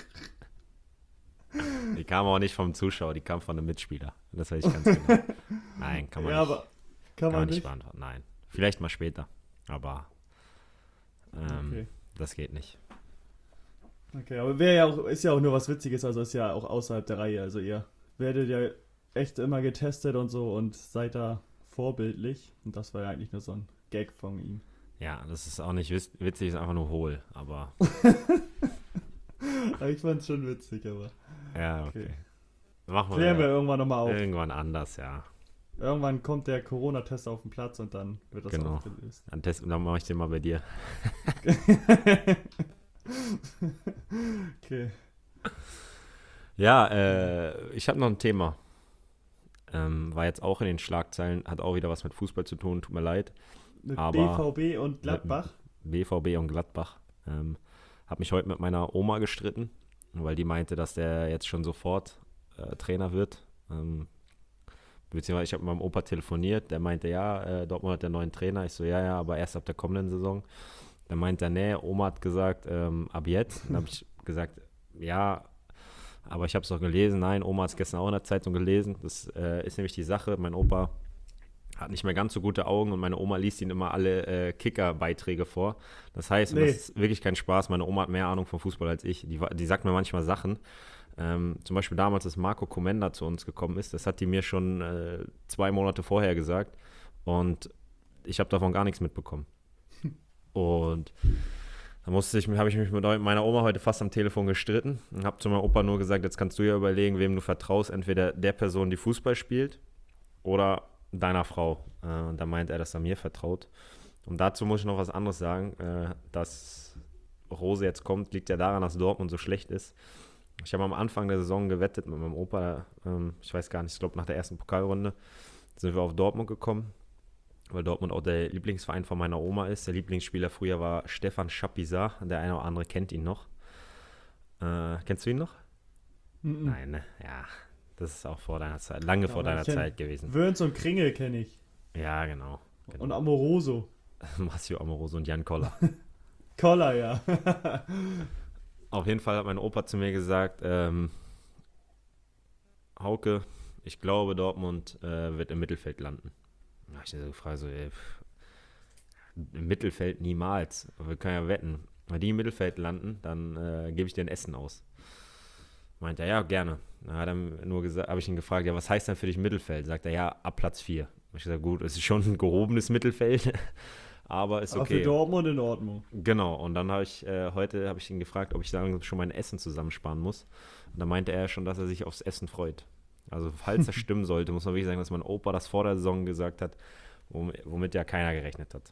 Die kam auch nicht vom Zuschauer, die kam von einem Mitspieler. Das weiß ich ganz genau. Nein, kann man ja, nicht, aber kann kann man man nicht nicht. beantworten. Nein, vielleicht mal später, aber ähm, Okay. das geht nicht. Okay, aber wäre ja auch, ist ja auch nur was Witziges, also ist ja auch außerhalb der Reihe. Also ihr werdet ja echt immer getestet und so und seid da vorbildlich. Und das war ja eigentlich nur so ein Gag von ihm. Ja, das ist auch nicht wis- witzig, ist einfach nur hohl, aber Aber ich fand's schon witzig, aber. Ja, okay. Okay. Machen wir Klären wir irgendwann nochmal auf. irgendwann anders, ja. Irgendwann kommt der Corona-Test auf den Platz und dann wird das Genau. aufgelöst. Dann, test, dann mache ich den mal bei dir. Okay. Ja, äh, ich habe noch ein Thema. Ähm, war jetzt auch in den Schlagzeilen, hat auch wieder was mit Fußball zu tun, tut mir leid. Mit Aber- B V B und Gladbach. B V B und Gladbach. Ähm, habe mich heute mit meiner Oma gestritten, weil die meinte, dass der jetzt schon sofort äh, Trainer wird. Ähm, beziehungsweise ich habe mit meinem Opa telefoniert, der meinte, ja, äh, Dortmund hat den neuen Trainer. Ich so, ja, ja, aber erst ab der kommenden Saison. Dann meinte er, nee, Oma hat gesagt, ähm, ab jetzt. Dann habe ich gesagt, ja, aber ich habe es doch gelesen. Nein, Oma hat es gestern auch in der Zeitung gelesen. Das äh, ist nämlich die Sache. Mein Opa hat nicht mehr ganz so gute Augen und meine Oma liest ihm immer alle äh, Kicker-Beiträge vor. Das heißt, und Nee. das ist wirklich kein Spaß, meine Oma hat mehr Ahnung vom Fußball als ich. Die, wa- die sagt mir manchmal Sachen. Ähm, zum Beispiel damals, als Marco Komenda zu uns gekommen ist, das hat die mir schon äh, zwei Monate vorher gesagt und ich habe davon gar nichts mitbekommen. Und da musste ich, habe ich mich mit meiner Oma heute fast am Telefon gestritten und habe zu meinem Opa nur gesagt, jetzt kannst du ja überlegen, wem du vertraust, entweder der Person, die Fußball spielt oder deiner Frau. Äh, und da meint er, dass er mir vertraut. Und dazu muss ich noch was anderes sagen, äh, dass Rose jetzt kommt, liegt ja daran, dass Dortmund so schlecht ist. Ich habe am Anfang der Saison gewettet mit meinem Opa, ähm, ich weiß gar nicht, ich glaube nach der ersten Pokalrunde sind wir auf Dortmund gekommen, weil Dortmund auch der Lieblingsverein von meiner Oma ist. Der Lieblingsspieler früher war Stefan Chapuisat, der eine oder andere kennt ihn noch. Äh, kennst du ihn noch? Mhm. Nein, ne? Ja, das ist auch vor deiner Zeit, lange Ja, vor aber deiner ich kenn- Zeit gewesen. Wörns und Kringel kenne ich. Ja, genau. genau. Und Amoroso. Massimo Amoroso und Jan Koller. Koller, ja. Auf jeden Fall hat mein Opa zu mir gesagt, ähm, Hauke, ich glaube, Dortmund äh, wird im Mittelfeld landen. Da habe ich so gefragt, so, ey, pff, im Mittelfeld niemals. Wir können ja wetten. Wenn die im Mittelfeld landen, dann äh, gebe ich dir ein Essen aus. Meint er, ja, gerne. Dann hat er nur gesagt, habe ich ihn gefragt, ja, was heißt denn für dich Mittelfeld? Sagt er, ja, ab Platz vier. Hab ich gesagt, gut, es ist schon ein gehobenes Mittelfeld, aber ist Aber okay. für Dortmund in Ordnung. Genau, und dann habe ich, äh, heute habe ich ihn gefragt, ob ich dann schon mein Essen zusammensparen muss. Und dann meinte er schon, dass er sich aufs Essen freut. Also falls das stimmen sollte, muss man wirklich sagen, dass mein Opa das vor der Saison gesagt hat, womit, womit ja keiner gerechnet hat.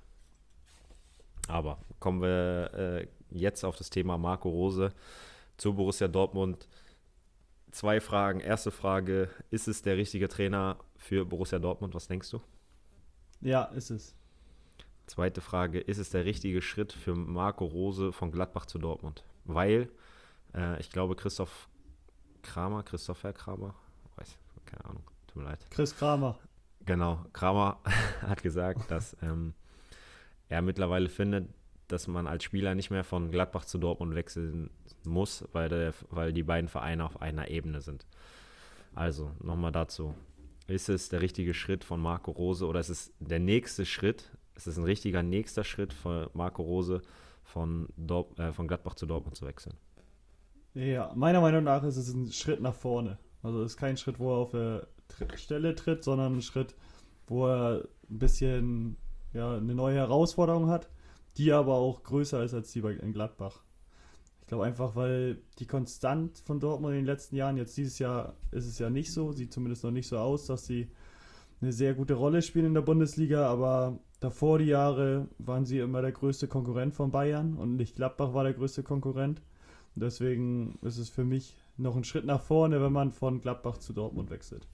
Aber kommen wir äh, jetzt auf das Thema Marco Rose zu Borussia Dortmund. Zwei Fragen. Erste Frage, ist es der richtige Trainer für Borussia Dortmund? Was denkst du? Ja, ist es. Zweite Frage, ist es der richtige Schritt für Marco Rose von Gladbach zu Dortmund? Weil, äh, ich glaube, Christoph Kramer, Christopher Kramer, weiß, keine Ahnung, tut mir leid. Chris Kramer. Genau, Kramer hat gesagt, dass ähm, er mittlerweile findet, dass man als Spieler nicht mehr von Gladbach zu Dortmund wechseln muss, weil, der, weil die beiden Vereine auf einer Ebene sind. Also, nochmal dazu. Ist es der richtige Schritt von Marco Rose oder ist es der nächste Schritt? Ist es ein richtiger nächster Schritt von Marco Rose von, Dort, äh, von Gladbach zu Dortmund zu wechseln? Ja, meiner Meinung nach ist es ein Schritt nach vorne. Also es ist kein Schritt, wo er auf der Tritt- Stelle tritt, sondern ein Schritt, wo er ein bisschen ja, eine neue Herausforderung hat, die aber auch größer ist als die bei in Gladbach. Ich glaube einfach, weil die Konstant von Dortmund in den letzten Jahren, jetzt dieses Jahr ist es ja nicht so, sieht zumindest noch nicht so aus, dass sie eine sehr gute Rolle spielen in der Bundesliga, aber davor die Jahre waren sie immer der größte Konkurrent von Bayern und nicht Gladbach war der größte Konkurrent. Und deswegen ist es für mich noch ein Schritt nach vorne, wenn man von Gladbach zu Dortmund wechselt.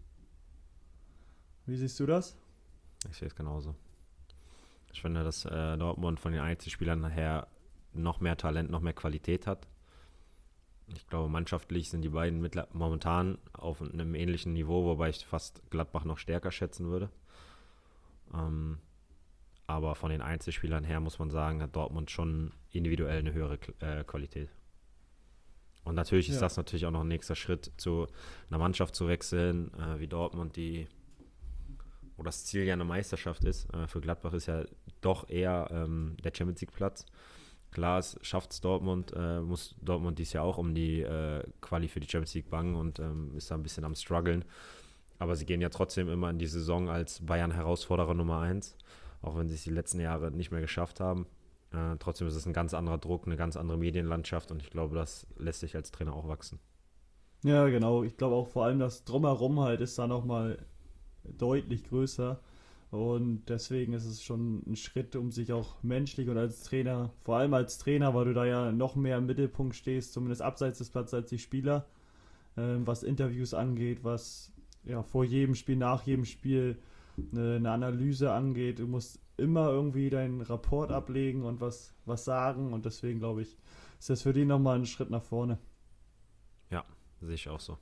Wie siehst du das? Ich sehe es genauso. Ich finde, dass äh, Dortmund von den Einzelspielern nachher noch mehr Talent, noch mehr Qualität hat. Ich glaube, mannschaftlich sind die beiden mittler- momentan auf einem ähnlichen Niveau, wobei ich fast Gladbach noch stärker schätzen würde. Ähm, aber von den Einzelspielern her muss man sagen, hat Dortmund schon individuell eine höhere äh, Qualität. Und natürlich ist Ja. das natürlich auch noch ein nächster Schritt, zu einer Mannschaft zu wechseln, äh, wie Dortmund, die, wo das Ziel ja eine Meisterschaft ist. Äh, für Gladbach ist ja doch eher ähm, der Champions League Platz. Klar, schafft es Dortmund, äh, muss Dortmund dies Jahr auch um die äh, Quali für die Champions League bangen und ähm, ist da ein bisschen am struggeln. Aber sie gehen ja trotzdem immer in die Saison als Bayern-Herausforderer Nummer eins, auch wenn sie es die letzten Jahre nicht mehr geschafft haben. Äh, trotzdem ist es ein ganz anderer Druck, eine ganz andere Medienlandschaft und ich glaube, das lässt sich als Trainer auch wachsen. Ja, genau. Ich glaube auch vor allem das Drumherum halt ist da nochmal deutlich größer. Und deswegen ist es schon ein Schritt, um sich auch menschlich und als Trainer, vor allem als Trainer, weil du da ja noch mehr im Mittelpunkt stehst, zumindest abseits des Platzes als die Spieler, ähm, was Interviews angeht, was ja vor jedem Spiel, nach jedem Spiel eine, eine Analyse angeht. Du musst immer irgendwie deinen Rapport ablegen und was, was sagen und deswegen glaube ich, ist das für die nochmal ein Schritt nach vorne. Ja, sehe ich auch so.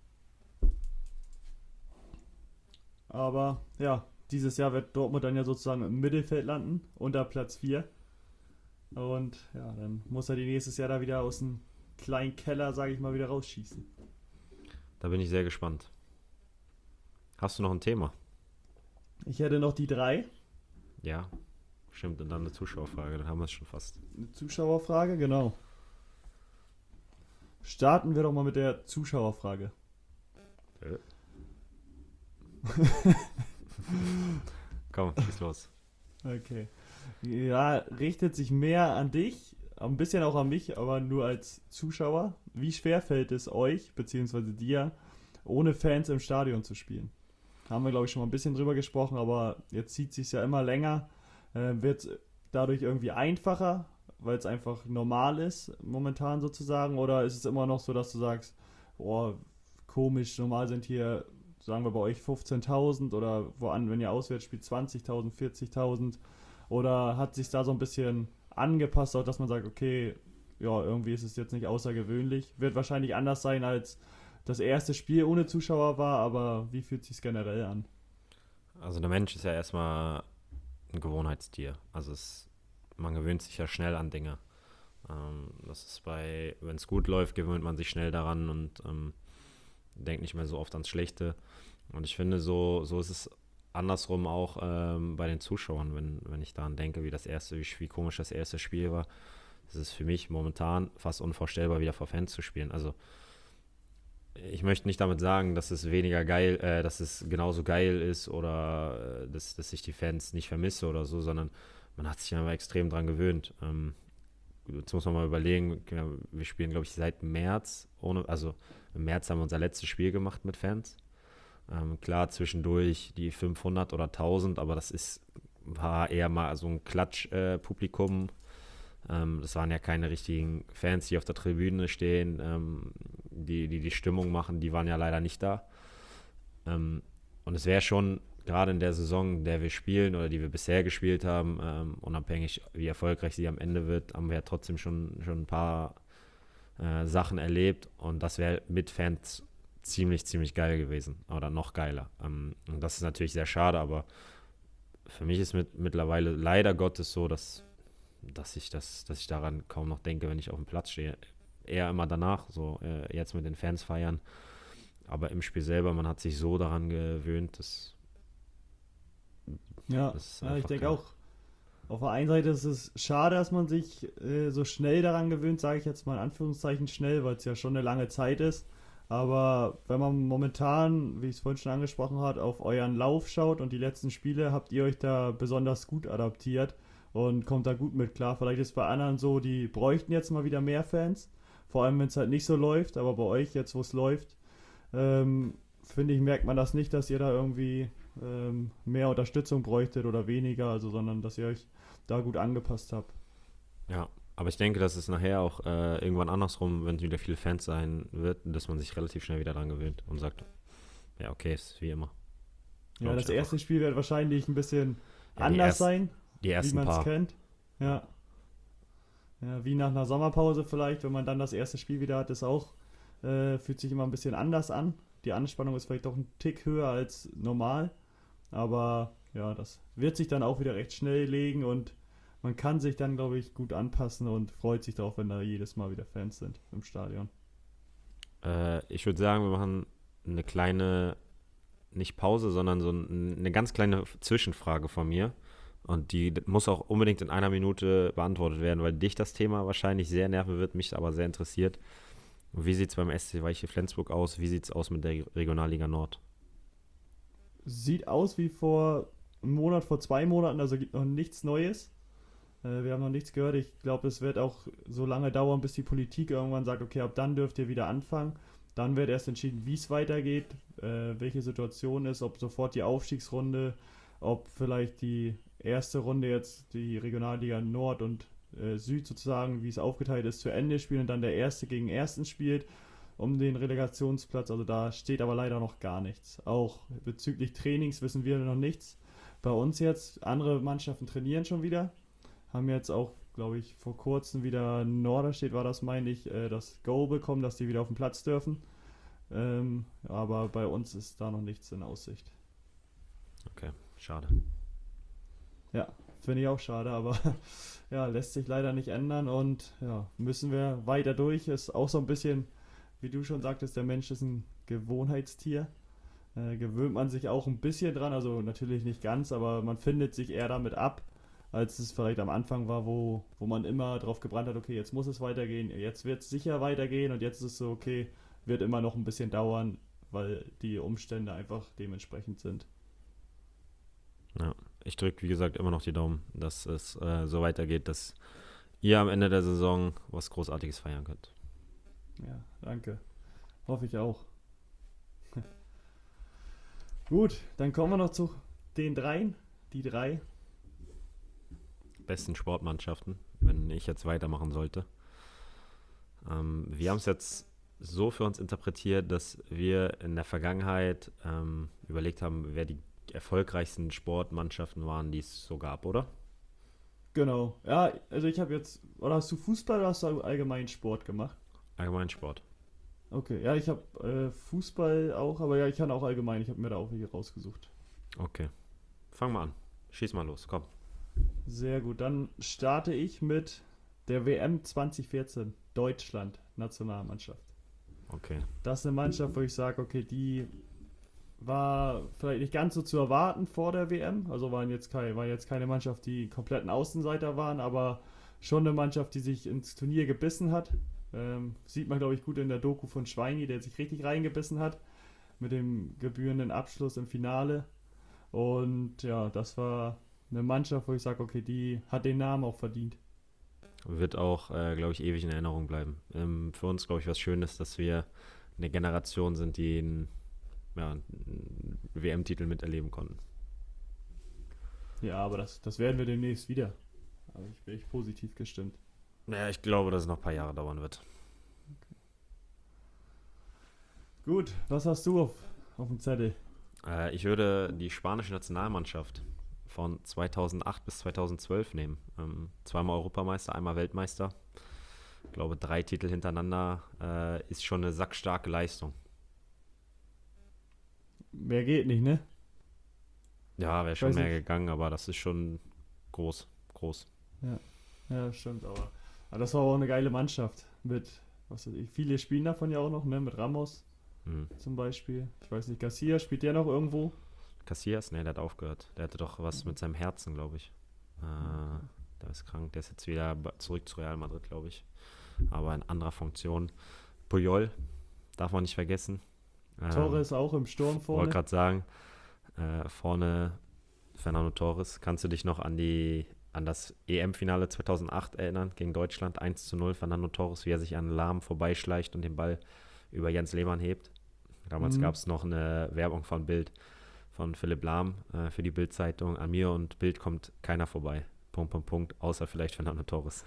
Aber ja, dieses Jahr wird Dortmund dann ja sozusagen im Mittelfeld landen, unter Platz vier. Und ja, dann muss er die nächstes Jahr da wieder aus dem kleinen Keller, sage ich mal, wieder rausschießen. Da bin ich sehr gespannt. Hast du noch ein Thema? Ich hätte noch die drei. Ja, stimmt. Und dann eine Zuschauerfrage, dann haben wir es schon fast. Eine Zuschauerfrage, genau. Starten wir doch mal mit der Zuschauerfrage. Äh. Komm, schieß los. Okay. Ja, richtet sich mehr an dich, ein bisschen auch an mich, aber nur als Zuschauer. Wie schwer fällt es euch, beziehungsweise dir, ohne Fans im Stadion zu spielen? Haben wir, glaube ich, schon mal ein bisschen drüber gesprochen, aber jetzt zieht es sich ja immer länger. Äh, wird es dadurch irgendwie einfacher, weil es einfach normal ist, momentan sozusagen? Oder ist es immer noch so, dass du sagst, oh, komisch, normal sind hier, sagen wir bei euch fünfzehntausend oder woan, wenn ihr auswärts spielt, zwanzigtausend, vierzigtausend? Oder hat sich da so ein bisschen angepasst, auch dass man sagt, okay, ja, irgendwie ist es jetzt nicht außergewöhnlich. Wird wahrscheinlich anders sein, als das erste Spiel ohne Zuschauer war, aber wie fühlt es sich generell an? Also der Mensch ist ja erstmal ein Gewohnheitstier. Also es, man gewöhnt sich ja schnell an Dinge. Ähm, das ist bei, wenn es gut läuft, gewöhnt man sich schnell daran und ähm, denkt nicht mehr so oft ans Schlechte. Und ich finde, so, so ist es andersrum auch ähm, bei den Zuschauern, wenn, wenn ich daran denke, wie das erste, wie, wie komisch das erste Spiel war. Es ist für mich momentan fast unvorstellbar, wieder vor Fans zu spielen. Also ich möchte nicht damit sagen, dass es weniger geil, äh, dass es genauso geil ist oder äh, dass, dass ich die Fans nicht vermisse oder so, sondern man hat sich einfach extrem dran gewöhnt. Ähm, jetzt muss man mal überlegen, wir spielen, glaube ich, seit März, ohne, also im März haben wir unser letztes Spiel gemacht mit Fans. Ähm, klar, zwischendurch die fünfhundert oder tausend, aber das ist, war eher mal so ein Klatsch-Publikum. Äh, ähm, das waren ja keine richtigen Fans, die auf der Tribüne stehen, ähm, die, die die Stimmung machen, die waren ja leider nicht da. Ähm, und es wäre schon, gerade in der Saison, in der wir spielen oder die wir bisher gespielt haben, ähm, unabhängig wie erfolgreich sie am Ende wird, haben wir ja trotzdem schon, schon ein paar äh, Sachen erlebt und das wäre mit Fans ziemlich, ziemlich geil gewesen oder noch geiler. Ähm, und das ist natürlich sehr schade, aber für mich ist mit, mittlerweile leider Gottes so, dass, dass, ich das, dass ich daran kaum noch denke, wenn ich auf dem Platz stehe. Eher immer danach, so äh, jetzt mit den Fans feiern. Aber im Spiel selber, man hat sich so daran gewöhnt, dass Ja, das ist ja ich einfach denke geil. auch. Auf der einen Seite ist es schade, dass man sich äh, so schnell daran gewöhnt, sage ich jetzt mal in Anführungszeichen schnell, weil es ja schon eine lange Zeit ist. Aber wenn man momentan, wie ich es vorhin schon angesprochen habe, auf euren Lauf schaut und die letzten Spiele, habt ihr euch da besonders gut adaptiert und kommt da gut mit klar. Vielleicht ist es bei anderen so, die bräuchten jetzt mal wieder mehr Fans, vor allem wenn es halt nicht so läuft, aber bei euch jetzt, wo es läuft, ähm, finde ich, merkt man das nicht, dass ihr da irgendwie ähm, mehr Unterstützung bräuchtet oder weniger, also sondern dass ihr euch da gut angepasst habt. Ja, aber ich denke, dass es nachher auch äh, irgendwann andersrum, wenn wieder viele Fans sein wird, dass man sich relativ schnell wieder dran gewöhnt und sagt, ja, okay, ist wie immer. Ja, Glaub das ich einfach. erste Spiel wird wahrscheinlich ein bisschen Ja, die anders erst- sein, Die wie ersten man es paar. kennt. Ja. Ja, wie nach einer Sommerpause vielleicht, wenn man dann das erste Spiel wieder hat, ist auch, äh, fühlt sich immer ein bisschen anders an. Die Anspannung ist vielleicht doch ein Tick höher als normal. Aber ja, das wird sich dann auch wieder recht schnell legen und man kann sich dann, glaube ich, gut anpassen und freut sich darauf, wenn da jedes Mal wieder Fans sind im Stadion. Äh, ich würde sagen, wir machen eine kleine, nicht Pause, sondern so ein, eine ganz kleine Zwischenfrage von mir. Und die muss auch unbedingt in einer Minute beantwortet werden, weil dich das Thema wahrscheinlich sehr nerven wird, mich aber sehr interessiert. Wie sieht es beim S C Weiche Flensburg aus? Wie sieht es aus mit der Regionalliga Nord? Sieht aus wie vor einem Monat, vor zwei Monaten, also gibt noch nichts Neues. Äh, wir haben noch nichts gehört. Ich glaube, es wird auch so lange dauern, bis die Politik irgendwann sagt, okay, ab dann dürft ihr wieder anfangen. Dann wird erst entschieden, wie es weitergeht, äh, welche Situation ist, ob sofort die Aufstiegsrunde, ob vielleicht die erste Runde jetzt die Regionalliga Nord und äh, Süd sozusagen, wie es aufgeteilt ist, zu Ende spielen und dann der Erste gegen Ersten spielt um den Relegationsplatz. Also da steht aber leider noch gar nichts. Auch bezüglich Trainings wissen wir noch nichts. Bei uns jetzt, andere Mannschaften trainieren schon wieder, haben jetzt auch, glaube ich, vor kurzem wieder Norderstedt war das, meine ich, äh, das Go bekommen, dass die wieder auf den Platz dürfen. Ähm, aber bei uns ist da noch nichts in Aussicht. Okay, schade. Ja, finde ich auch schade, aber ja, lässt sich leider nicht ändern und ja, müssen wir weiter durch. Ist auch so ein bisschen, wie du schon sagtest, der Mensch ist ein Gewohnheitstier. Äh, gewöhnt man sich auch ein bisschen dran, also natürlich nicht ganz, aber man findet sich eher damit ab, als es vielleicht am Anfang war, wo, wo man immer drauf gebrannt hat, okay, jetzt muss es weitergehen, jetzt wird es sicher weitergehen und jetzt ist es so, okay, wird immer noch ein bisschen dauern, weil die Umstände einfach dementsprechend sind. Ja, ich drücke, wie gesagt, immer noch die Daumen, dass es äh, so weitergeht, dass ihr am Ende der Saison was Großartiges feiern könnt. Ja, danke. Hoffe ich auch. Gut, dann kommen wir noch zu den dreien. Die drei. Besten Sportmannschaften, wenn ich jetzt weitermachen sollte. Ähm, wir haben es jetzt so für uns interpretiert, dass wir in der Vergangenheit ähm, überlegt haben, wer die erfolgreichsten Sportmannschaften waren, die es so gab, oder? Genau. Ja, also ich habe jetzt, oder hast du Fußball oder hast du allgemein Sport gemacht? Allgemein Sport. Okay, ja, ich habe äh, Fußball auch, aber ja, ich kann auch allgemein, ich habe mir da auch welche rausgesucht. Okay. Fang mal an. Schieß mal los, komm. Sehr gut, dann starte ich mit der W M zwanzig vierzehn, Deutschland, Nationalmannschaft. Okay. Das ist eine Mannschaft, wo ich sage, okay, die war vielleicht nicht ganz so zu erwarten vor der W M, also waren jetzt, keine, war jetzt keine Mannschaft, die kompletten Außenseiter waren, aber schon eine Mannschaft, die sich ins Turnier gebissen hat. Ähm, sieht man, glaube ich, gut in der Doku von Schweini, der sich richtig reingebissen hat, mit dem gebührenden Abschluss im Finale. Und ja, das war eine Mannschaft, wo ich sage, okay, die hat den Namen auch verdient. Wird auch, äh, glaube ich, ewig in Erinnerung bleiben. Ähm, für uns, glaube ich, was Schönes, dass wir eine Generation sind, die einen, ja, einen W M-Titel miterleben konnten. Ja, aber das, das werden wir demnächst wieder. Aber ich bin echt positiv gestimmt. Naja, ich glaube, dass es noch ein paar Jahre dauern wird. Gut, was hast du auf, auf dem Zettel? Äh, ich würde die spanische Nationalmannschaft von zweitausendacht bis zweitausendzwölf nehmen. Ähm, zweimal Europameister, einmal Weltmeister. Ich glaube, drei Titel hintereinander äh, ist schon eine sackstarke Leistung. Mehr geht nicht, ne? Ja, wäre Ich schon weiß mehr nicht. gegangen, aber das ist schon groß, groß. Ja, ja, stimmt, aber, aber das war auch eine geile Mannschaft. Mit, was weiß ich, viele spielen davon ja auch noch, ne? Mit Ramos Hm. zum Beispiel. Ich weiß nicht, Garcia, spielt der noch irgendwo? Casillas? Nee, der hat aufgehört. Der hatte doch was mit seinem Herzen, glaube ich. Äh, der ist krank. Der ist jetzt wieder ba- zurück zu Real Madrid, glaube ich. Aber in anderer Funktion. Puyol, darf man nicht vergessen. Ähm, Torres auch im Sturm wollte vorne. gerade sagen, äh, vorne Fernando Torres. Kannst du dich noch an die an das E M-Finale zweitausendacht erinnern gegen Deutschland? eins zu null, Fernando Torres, wie er sich an Lahm vorbeischleicht und den Ball über Jens Lehmann hebt. Damals Mhm. gab es noch eine Werbung von Bild, von Philipp Lahm äh, für die Bild-Zeitung. An mir und Bild kommt keiner vorbei. Punkt, Punkt, Punkt, außer vielleicht Fernando Torres.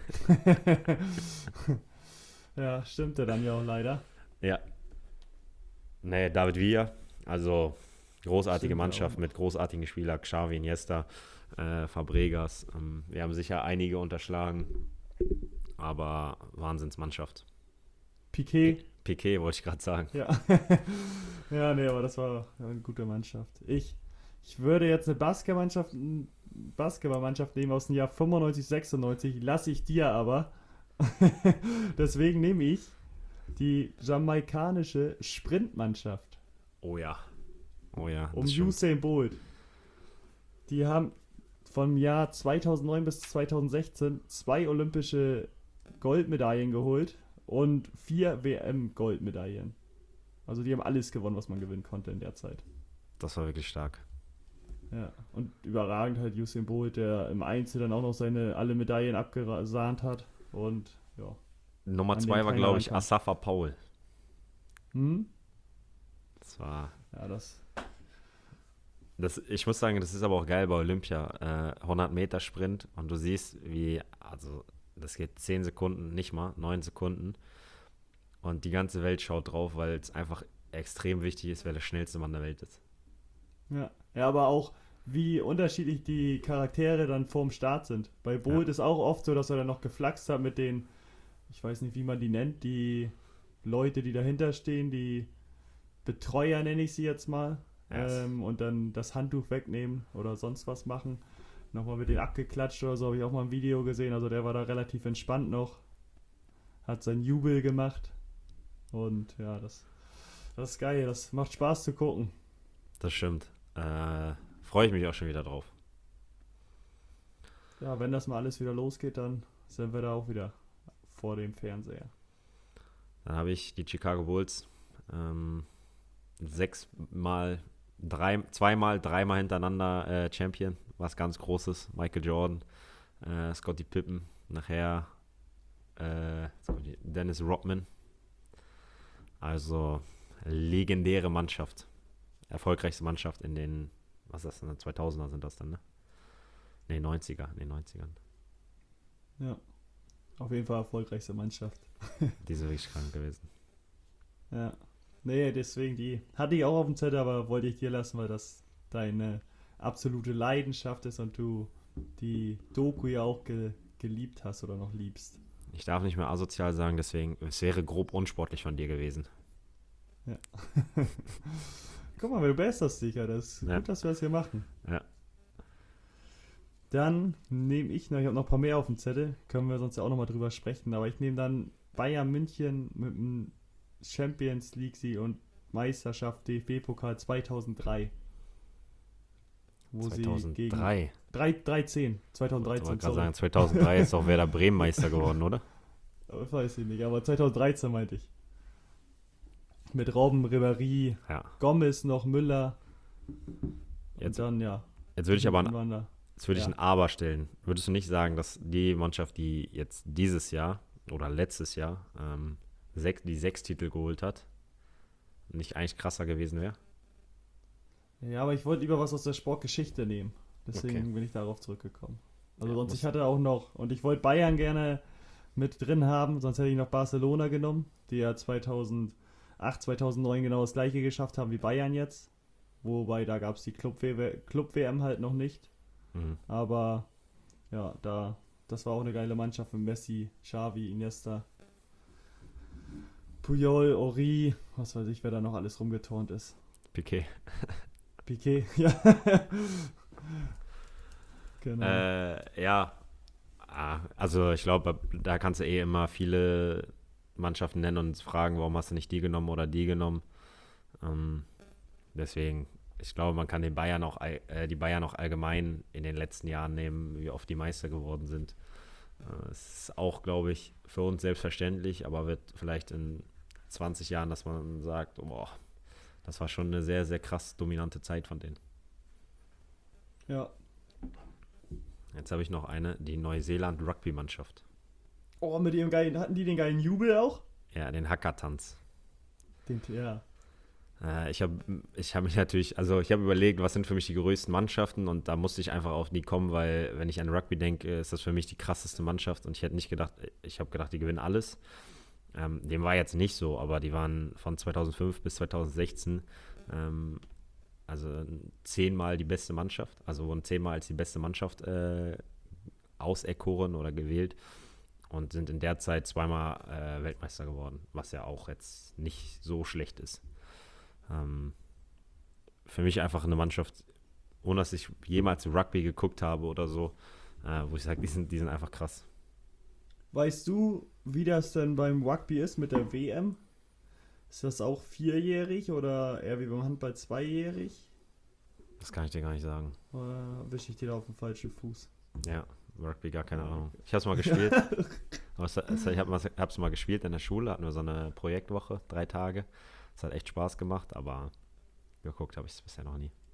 Ja, stimmte dann ja auch leider. Ja. Nee, David Villa, also großartige Stimmt, ja Mannschaft auch. mit großartigen Spielern, Xavi, Iniesta, äh, Fabregas. Ähm, wir haben sicher einige unterschlagen, aber Wahnsinnsmannschaft. Piquet, Piquet wollte ich gerade sagen. ja. Ja, nee, aber das war eine gute Mannschaft. Ich, ich würde jetzt eine Basketballmannschaft, Basketballmannschaft nehmen aus dem Jahr fünfundneunzig, sechsundneunzig, lasse ich dir aber. Deswegen nehme ich die jamaikanische Sprintmannschaft Oh ja. Oh ja. um das stimmt. Usain Bolt. Die haben vom Jahr zweitausendneun bis zweitausendsechzehn zwei olympische Goldmedaillen geholt und vier W M-Goldmedaillen. Also die haben alles gewonnen, was man gewinnen konnte in der Zeit. Das war wirklich stark. Ja, und überragend halt Usain Bolt, der im Einzel dann auch noch seine alle Medaillen abgesahnt hat. Und ja, Nummer an den zwei war, keiner glaube ich, rankam. Asafa Paul. Hm? Das war, Ja, das. das, ich muss sagen, das ist aber auch geil bei Olympia. Äh, hundert Meter Sprint und du siehst, wie, also das geht zehn Sekunden, nicht mal, neun Sekunden. Und die ganze Welt schaut drauf, weil es einfach extrem wichtig ist, wer der schnellste Mann der Welt ist. Ja. Ja, aber auch, wie unterschiedlich die Charaktere dann vorm Start sind. Bei Bolt Ja. ist auch oft so, dass er dann noch geflaxt hat mit den, ich weiß nicht, wie man die nennt, die Leute, die dahinter stehen, die Betreuer nenne ich sie jetzt mal. Yes. Ähm, und dann das Handtuch wegnehmen oder sonst was machen. Nochmal mit denen abgeklatscht oder so, habe ich auch mal ein Video gesehen. Also der war da relativ entspannt noch. Hat seinen Jubel gemacht. Und ja, das, das ist geil. Das macht Spaß zu gucken. Das stimmt. Äh, freue ich mich auch schon wieder drauf. Ja, wenn das mal alles wieder losgeht, dann sind wir da auch wieder vor dem Fernseher. Dann habe ich die Chicago Bulls ähm, sechsmal, drei, zweimal, dreimal hintereinander äh, Champion, was ganz Großes. Michael Jordan, äh, Scottie Pippen, nachher äh, Dennis Rodman. Also legendäre Mannschaft. Erfolgreichste Mannschaft in den, was ist das denn, zweitausender sind das dann, ne? Ne, neunziger, in den neunzigern. Ja, auf jeden Fall erfolgreichste Mannschaft. Die sind wirklich krank gewesen. Ja. Nee, deswegen die hatte ich auch auf dem Zettel, aber wollte ich dir lassen, weil das deine absolute Leidenschaft ist und du die Doku ja auch ge geliebt hast oder noch liebst. Ich darf nicht mehr asozial sagen, deswegen, es wäre grob unsportlich von dir gewesen. Ja. Guck mal, du besserst dich ja. Das ist Ja. gut, dass wir das hier machen. Ja. Dann nehme ich noch, ich habe noch ein paar mehr auf dem Zettel, können wir sonst ja auch nochmal drüber sprechen, aber ich nehme dann Bayern München mit dem Champions League Sieg und Meisterschaft D F B-Pokal zweitausenddrei. Wo sie gegen zweitausenddrei. drei, dreizehn, Ich zweitausenddreizehn, wollte gerade sorry. sagen, zweitausenddrei ist auch Werder Bremen Meister geworden, oder? Das weiß ich nicht, aber zweitausenddreizehn meinte ich. Mit Robben, Ribéry, Ja. Gomez noch, Müller. Jetzt, Und dann, ja. jetzt würde ich aber ein, waren da. jetzt würde ich ja. ein Aber stellen. Würdest du nicht sagen, dass die Mannschaft, die jetzt dieses Jahr oder letztes Jahr ähm, sechs, die sechs Titel geholt hat, nicht eigentlich krasser gewesen wäre? Ja, aber ich wollte lieber was aus der Sportgeschichte nehmen. Deswegen Okay. bin ich darauf zurückgekommen. Also Ja, sonst, muss- ich hatte auch noch, und ich wollte Bayern gerne mit drin haben, sonst hätte ich noch Barcelona genommen, die ja zweitausendacht, zweitausendneun genau das gleiche geschafft haben wie Bayern jetzt. Wobei, da gab es die Club-W M Club-W M halt noch nicht. Mhm. Aber ja, da, das war auch eine geile Mannschaft mit Messi, Xavi, Iniesta, Puyol, Ori, was weiß ich, wer da noch alles rumgeturnt ist. Piquet. Piquet, ja. Genau. Äh, ja, Ah, also ich glaube, da kannst du eh immer viele Mannschaften nennen und fragen, warum hast du nicht die genommen oder die genommen. Ähm, deswegen, ich glaube, man kann den Bayern auch, all- äh, die Bayern auch allgemein in den letzten Jahren nehmen, wie oft die Meister geworden sind. Äh, es ist auch, glaube ich, für uns selbstverständlich, aber wird vielleicht in zwanzig Jahren, dass man sagt, oh, boah, das war schon eine sehr, sehr krass dominante Zeit von denen. Ja. Jetzt habe ich noch eine, die Neuseeland-Rugby-Mannschaft. Oh, mit ihrem geilen, hatten die den geilen Jubel auch? Ja, den Hackertanz. Den, ja. Äh, ich habe ich hab mich natürlich, also ich habe überlegt, was sind für mich die größten Mannschaften und da musste ich einfach auf die kommen, weil wenn ich an Rugby denke, ist das für mich die krasseste Mannschaft und ich hätte nicht gedacht, ich habe gedacht, die gewinnen alles. Ähm, dem war jetzt nicht so, aber die waren von zweitausendfünf bis zweitausendsechzehn ähm, also zehnmal die beste Mannschaft, also wurden zehnmal als die beste Mannschaft äh, auserkoren oder gewählt und sind in der Zeit zweimal äh, Weltmeister geworden, was ja auch jetzt nicht so schlecht ist. Ähm, für mich einfach eine Mannschaft, ohne dass ich jemals Rugby geguckt habe oder so, äh, wo ich sage, die sind, die sind einfach krass. Weißt du, wie das denn beim Rugby ist mit der W M? Ist das auch vierjährig oder eher wie beim Handball zweijährig? Das kann ich dir gar nicht sagen. Oder wische ich dir da auf den falschen Fuß? Ja, Rugby, gar keine Ahnung. Ich habe es mal gespielt. Aber es, es, ich habe es mal gespielt in der Schule, hatten wir so eine Projektwoche, drei Tage. Es hat echt Spaß gemacht, aber geguckt habe ich es bisher noch nie.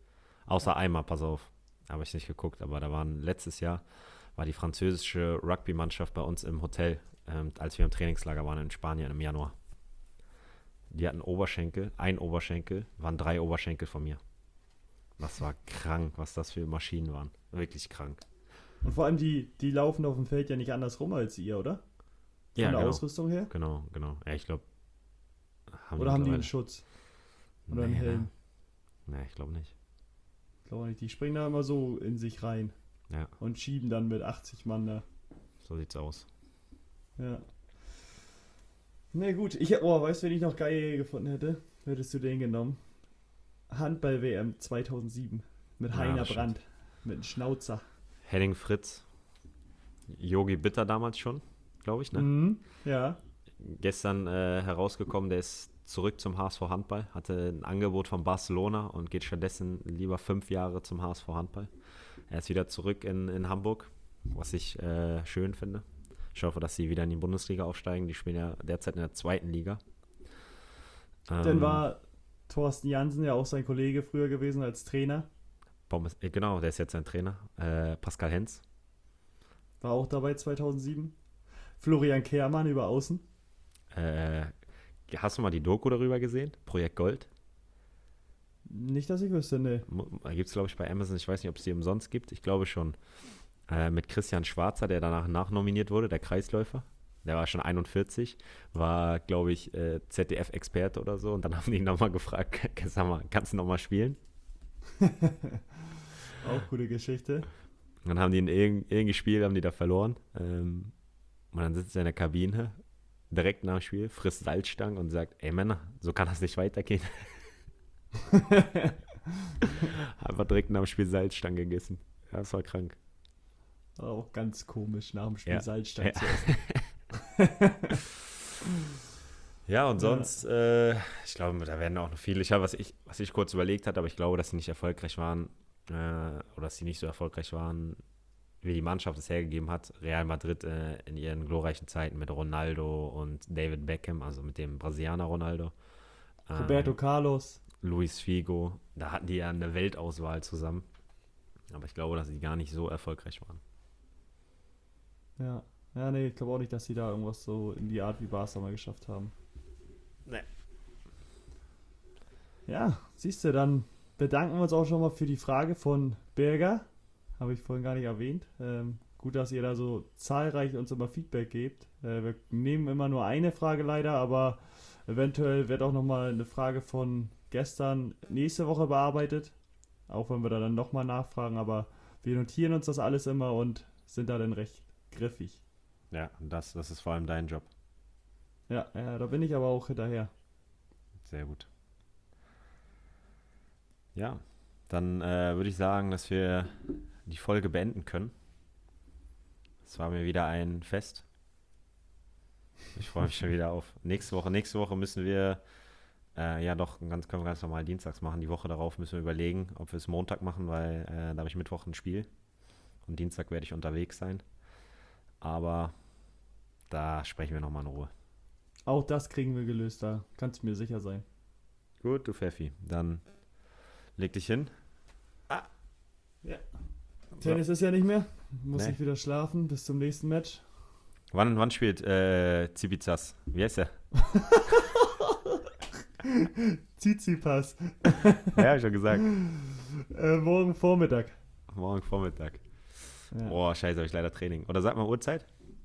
Außer einmal, pass auf. Habe ich nicht geguckt, aber da waren letztes Jahr, war die französische Rugby-Mannschaft bei uns im Hotel, ähm, als wir im Trainingslager waren in Spanien im Januar. Die hatten Oberschenkel, ein Oberschenkel, waren drei Oberschenkel von mir. Das war krank, was das für Maschinen waren. Wirklich krank. Und vor allem, die, die laufen auf dem Feld ja nicht anders rum als ihr, oder? Von Ja, der genau. Ausrüstung her? Genau, genau. Ja, ich glaube. Oder haben die einen Schutz? Oder einen nee, Helm? Ne, nee, ich glaube nicht. Ich glaube nicht. Die springen da immer so in sich rein. Ja. Und schieben dann mit achtzig Mann da. So sieht's aus. Ja. Na gut, ich oh, weißt du, wen ich noch geil gefunden hätte? Hättest du den genommen? Handball-W M zweitausendsieben. Mit Ja, Heiner das stimmt. Brandt. Mit einem Schnauzer. Henning Fritz. Yogi Bitter damals schon, glaube ich, ne? Mhm. Ja. Gestern äh, herausgekommen, der ist zurück zum H S V Handball, hatte ein Angebot von Barcelona und geht stattdessen lieber fünf Jahre zum H S V Handball. Er ist wieder zurück in, in Hamburg, was ich äh, schön finde. Ich hoffe, dass sie wieder in die Bundesliga aufsteigen. Die spielen ja derzeit in der zweiten Liga. Dann Ähm, war Thorsten Jansen ja auch sein Kollege früher gewesen als Trainer. Pommes, äh, genau, der ist jetzt sein Trainer. Äh, Pascal Hens. War auch dabei zweitausendsieben. Florian Kehrmann über Außen. Äh, hast du mal die Doku darüber gesehen? Projekt Gold? Nicht, dass ich wüsste, ne. Gibt es, glaube ich, bei Amazon. Ich weiß nicht, ob es die umsonst gibt. Ich glaube schon. Äh, mit Christian Schwarzer, der danach nachnominiert wurde, der Kreisläufer. Der war schon einundvierzig, war, glaube ich, äh, Z D F-Experte oder so. Und dann haben die ihn nochmal gefragt, sag mal, kannst du nochmal spielen? Auch gute Geschichte. Und dann haben die ihn irg- irgendwie Spiel, haben die da verloren. Ähm, und dann sitzt er in der Kabine, direkt nach dem Spiel, frisst Salzstangen und sagt, ey Männer, so kann das nicht weitergehen. Einfach direkt nach dem Spiel Salzstangen gegessen. Ja, das war krank. Auch ganz komisch, nach dem Spiel Ja. Salzstein Ja. zu essen. Ja, und sonst, äh, ich glaube, da werden auch noch viele. Ich habe, was ich, was ich kurz überlegt hatte, aber ich glaube, dass sie nicht erfolgreich waren, äh, oder dass sie nicht so erfolgreich waren, wie die Mannschaft es hergegeben hat. Real Madrid äh, in ihren glorreichen Zeiten mit Ronaldo und David Beckham, also mit dem Brasilianer Ronaldo. Ähm, Roberto Carlos. Luis Figo, da hatten die ja eine Weltauswahl zusammen. Aber ich glaube, dass sie gar nicht so erfolgreich waren. Ja. Ja, nee, ich glaube auch nicht, dass sie da irgendwas so in die Art wie Barca mal geschafft haben. Nee. Ja, siehst du, dann bedanken wir uns auch schon mal für die Frage von Berger. Habe ich vorhin gar nicht erwähnt. Ähm, gut, dass ihr da so zahlreich uns immer Feedback gebt. Äh, wir nehmen immer nur eine Frage leider, aber eventuell wird auch nochmal eine Frage von gestern nächste Woche bearbeitet. Auch wenn wir da dann nochmal nachfragen, aber wir notieren uns das alles immer und sind da dann recht griffig. Ja, das, das ist vor allem dein Job. Ja, ja, da bin ich aber auch hinterher. Sehr gut. Ja, dann äh, würde ich sagen, dass wir die Folge beenden können. Es war mir wieder ein Fest. Ich freue mich schon wieder auf nächste Woche. Nächste Woche müssen wir äh, ja doch ganz, können wir ganz normal dienstags machen. Die Woche darauf müssen wir überlegen, ob wir es Montag machen, weil äh, da habe ich Mittwoch ein Spiel. Und Dienstag werde ich unterwegs sein. Aber da sprechen wir nochmal in Ruhe. Auch das kriegen wir gelöst, da kannst du mir sicher sein. Gut, du Pfeffi. Dann leg dich hin. Ah. Ja. Tennis ist ja nicht mehr. Muss Nee. ich wieder schlafen. Bis zum nächsten Match. Wann, wann spielt äh, Tsipitsas? Wie heißt der? Tsitsipas. Ja, hab ich schon gesagt. Äh, morgen Vormittag. Morgen Vormittag. Ja. Boah, scheiße, habe ich leider Training. Oder sag mal Uhrzeit?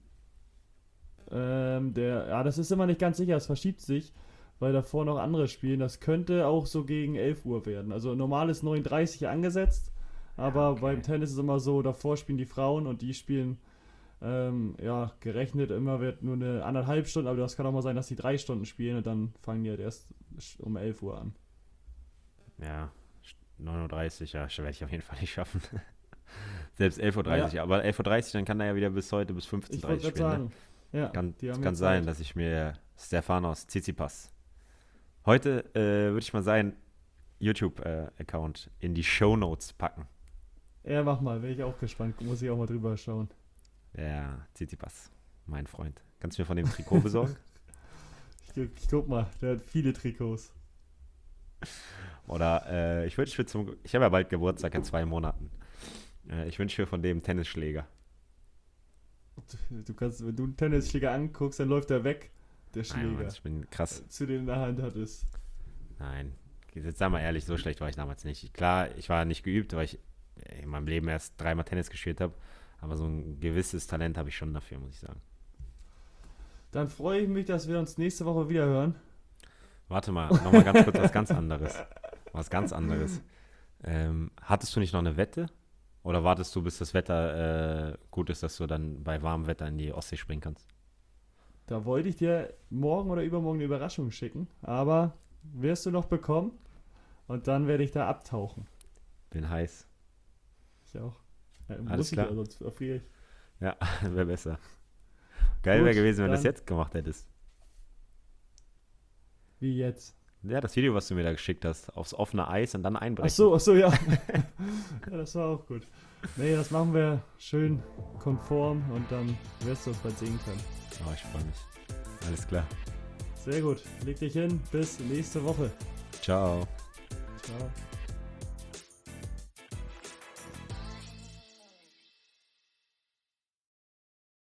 Ähm, der, ja, das ist immer nicht ganz sicher. Es verschiebt sich, weil davor noch andere spielen. Das könnte auch so gegen elf Uhr werden. Also normal ist neun Uhr dreißig angesetzt. Aber Ja, okay. beim Tennis ist es immer so, davor spielen die Frauen und die spielen, ähm, ja, gerechnet immer wird nur eine anderthalb Stunden. Aber das kann auch mal sein, dass die drei Stunden spielen und dann fangen die halt erst um elf Uhr an. Ja, neun Uhr dreißig, ja, werde ich auf jeden Fall nicht schaffen. Selbst elf Uhr dreißig, Ja. aber elf Uhr dreißig, dann kann er ja wieder bis heute bis Ich fünfzehn Uhr wollte dreißig gerade spielen. Ne? sagen, ja, Kann, die haben kann jetzt sein, Zeit. dass ich mir Stefanos Tsitsipas heute, äh, würde ich mal seinen YouTube-Account in die Shownotes packen. Ja, mach mal, wäre ich auch gespannt. Muss ich auch mal drüber schauen. Ja, Tsitsipas, mein Freund. Kannst du mir von dem Trikot besorgen? Ich, ich guck mal, der hat viele Trikots. Oder äh, ich wünsche mir zum, ich habe ja bald Geburtstag in zwei Monaten. Äh, ich wünsche mir von dem Tennisschläger. Du kannst, wenn du einen Tennisschläger anguckst, dann läuft er weg, der Nein, Schläger. Mann, ich bin krass. Zu dem in der Hand hattest. Nein, jetzt sag mal ehrlich, so schlecht war ich damals nicht. Klar, ich war nicht geübt, weil ich in meinem Leben erst dreimal Tennis gespielt habe. Aber so ein gewisses Talent habe ich schon dafür, muss ich sagen. Dann freue ich mich, dass wir uns nächste Woche wieder hören. Warte mal, nochmal ganz kurz was ganz anderes. Was ganz anderes. Ähm, hattest du nicht noch eine Wette? Oder wartest du, bis das Wetter äh, gut ist, dass du dann bei warmem Wetter in die Ostsee springen kannst? Da wollte ich dir morgen oder übermorgen eine Überraschung schicken, aber wirst du noch bekommen und dann werde ich da abtauchen. Bin heiß. Ich auch. Ja, Alles muss klar. Ich ja, sonst erfriere ich. Ja, wäre besser. Geil Gut, wäre gewesen, wenn du das dann- jetzt gemacht hättest. Wie jetzt? Ja, das Video, was du mir da geschickt hast, aufs offene Eis und dann einbrechen. Ach so, ach so, ja. Ja, das war auch gut. Nee, das machen wir schön konform und dann wirst du uns bald sehen können. Oh, ich freue mich. Alles klar. Sehr gut. Leg dich hin. Bis nächste Woche. Ciao. Ciao.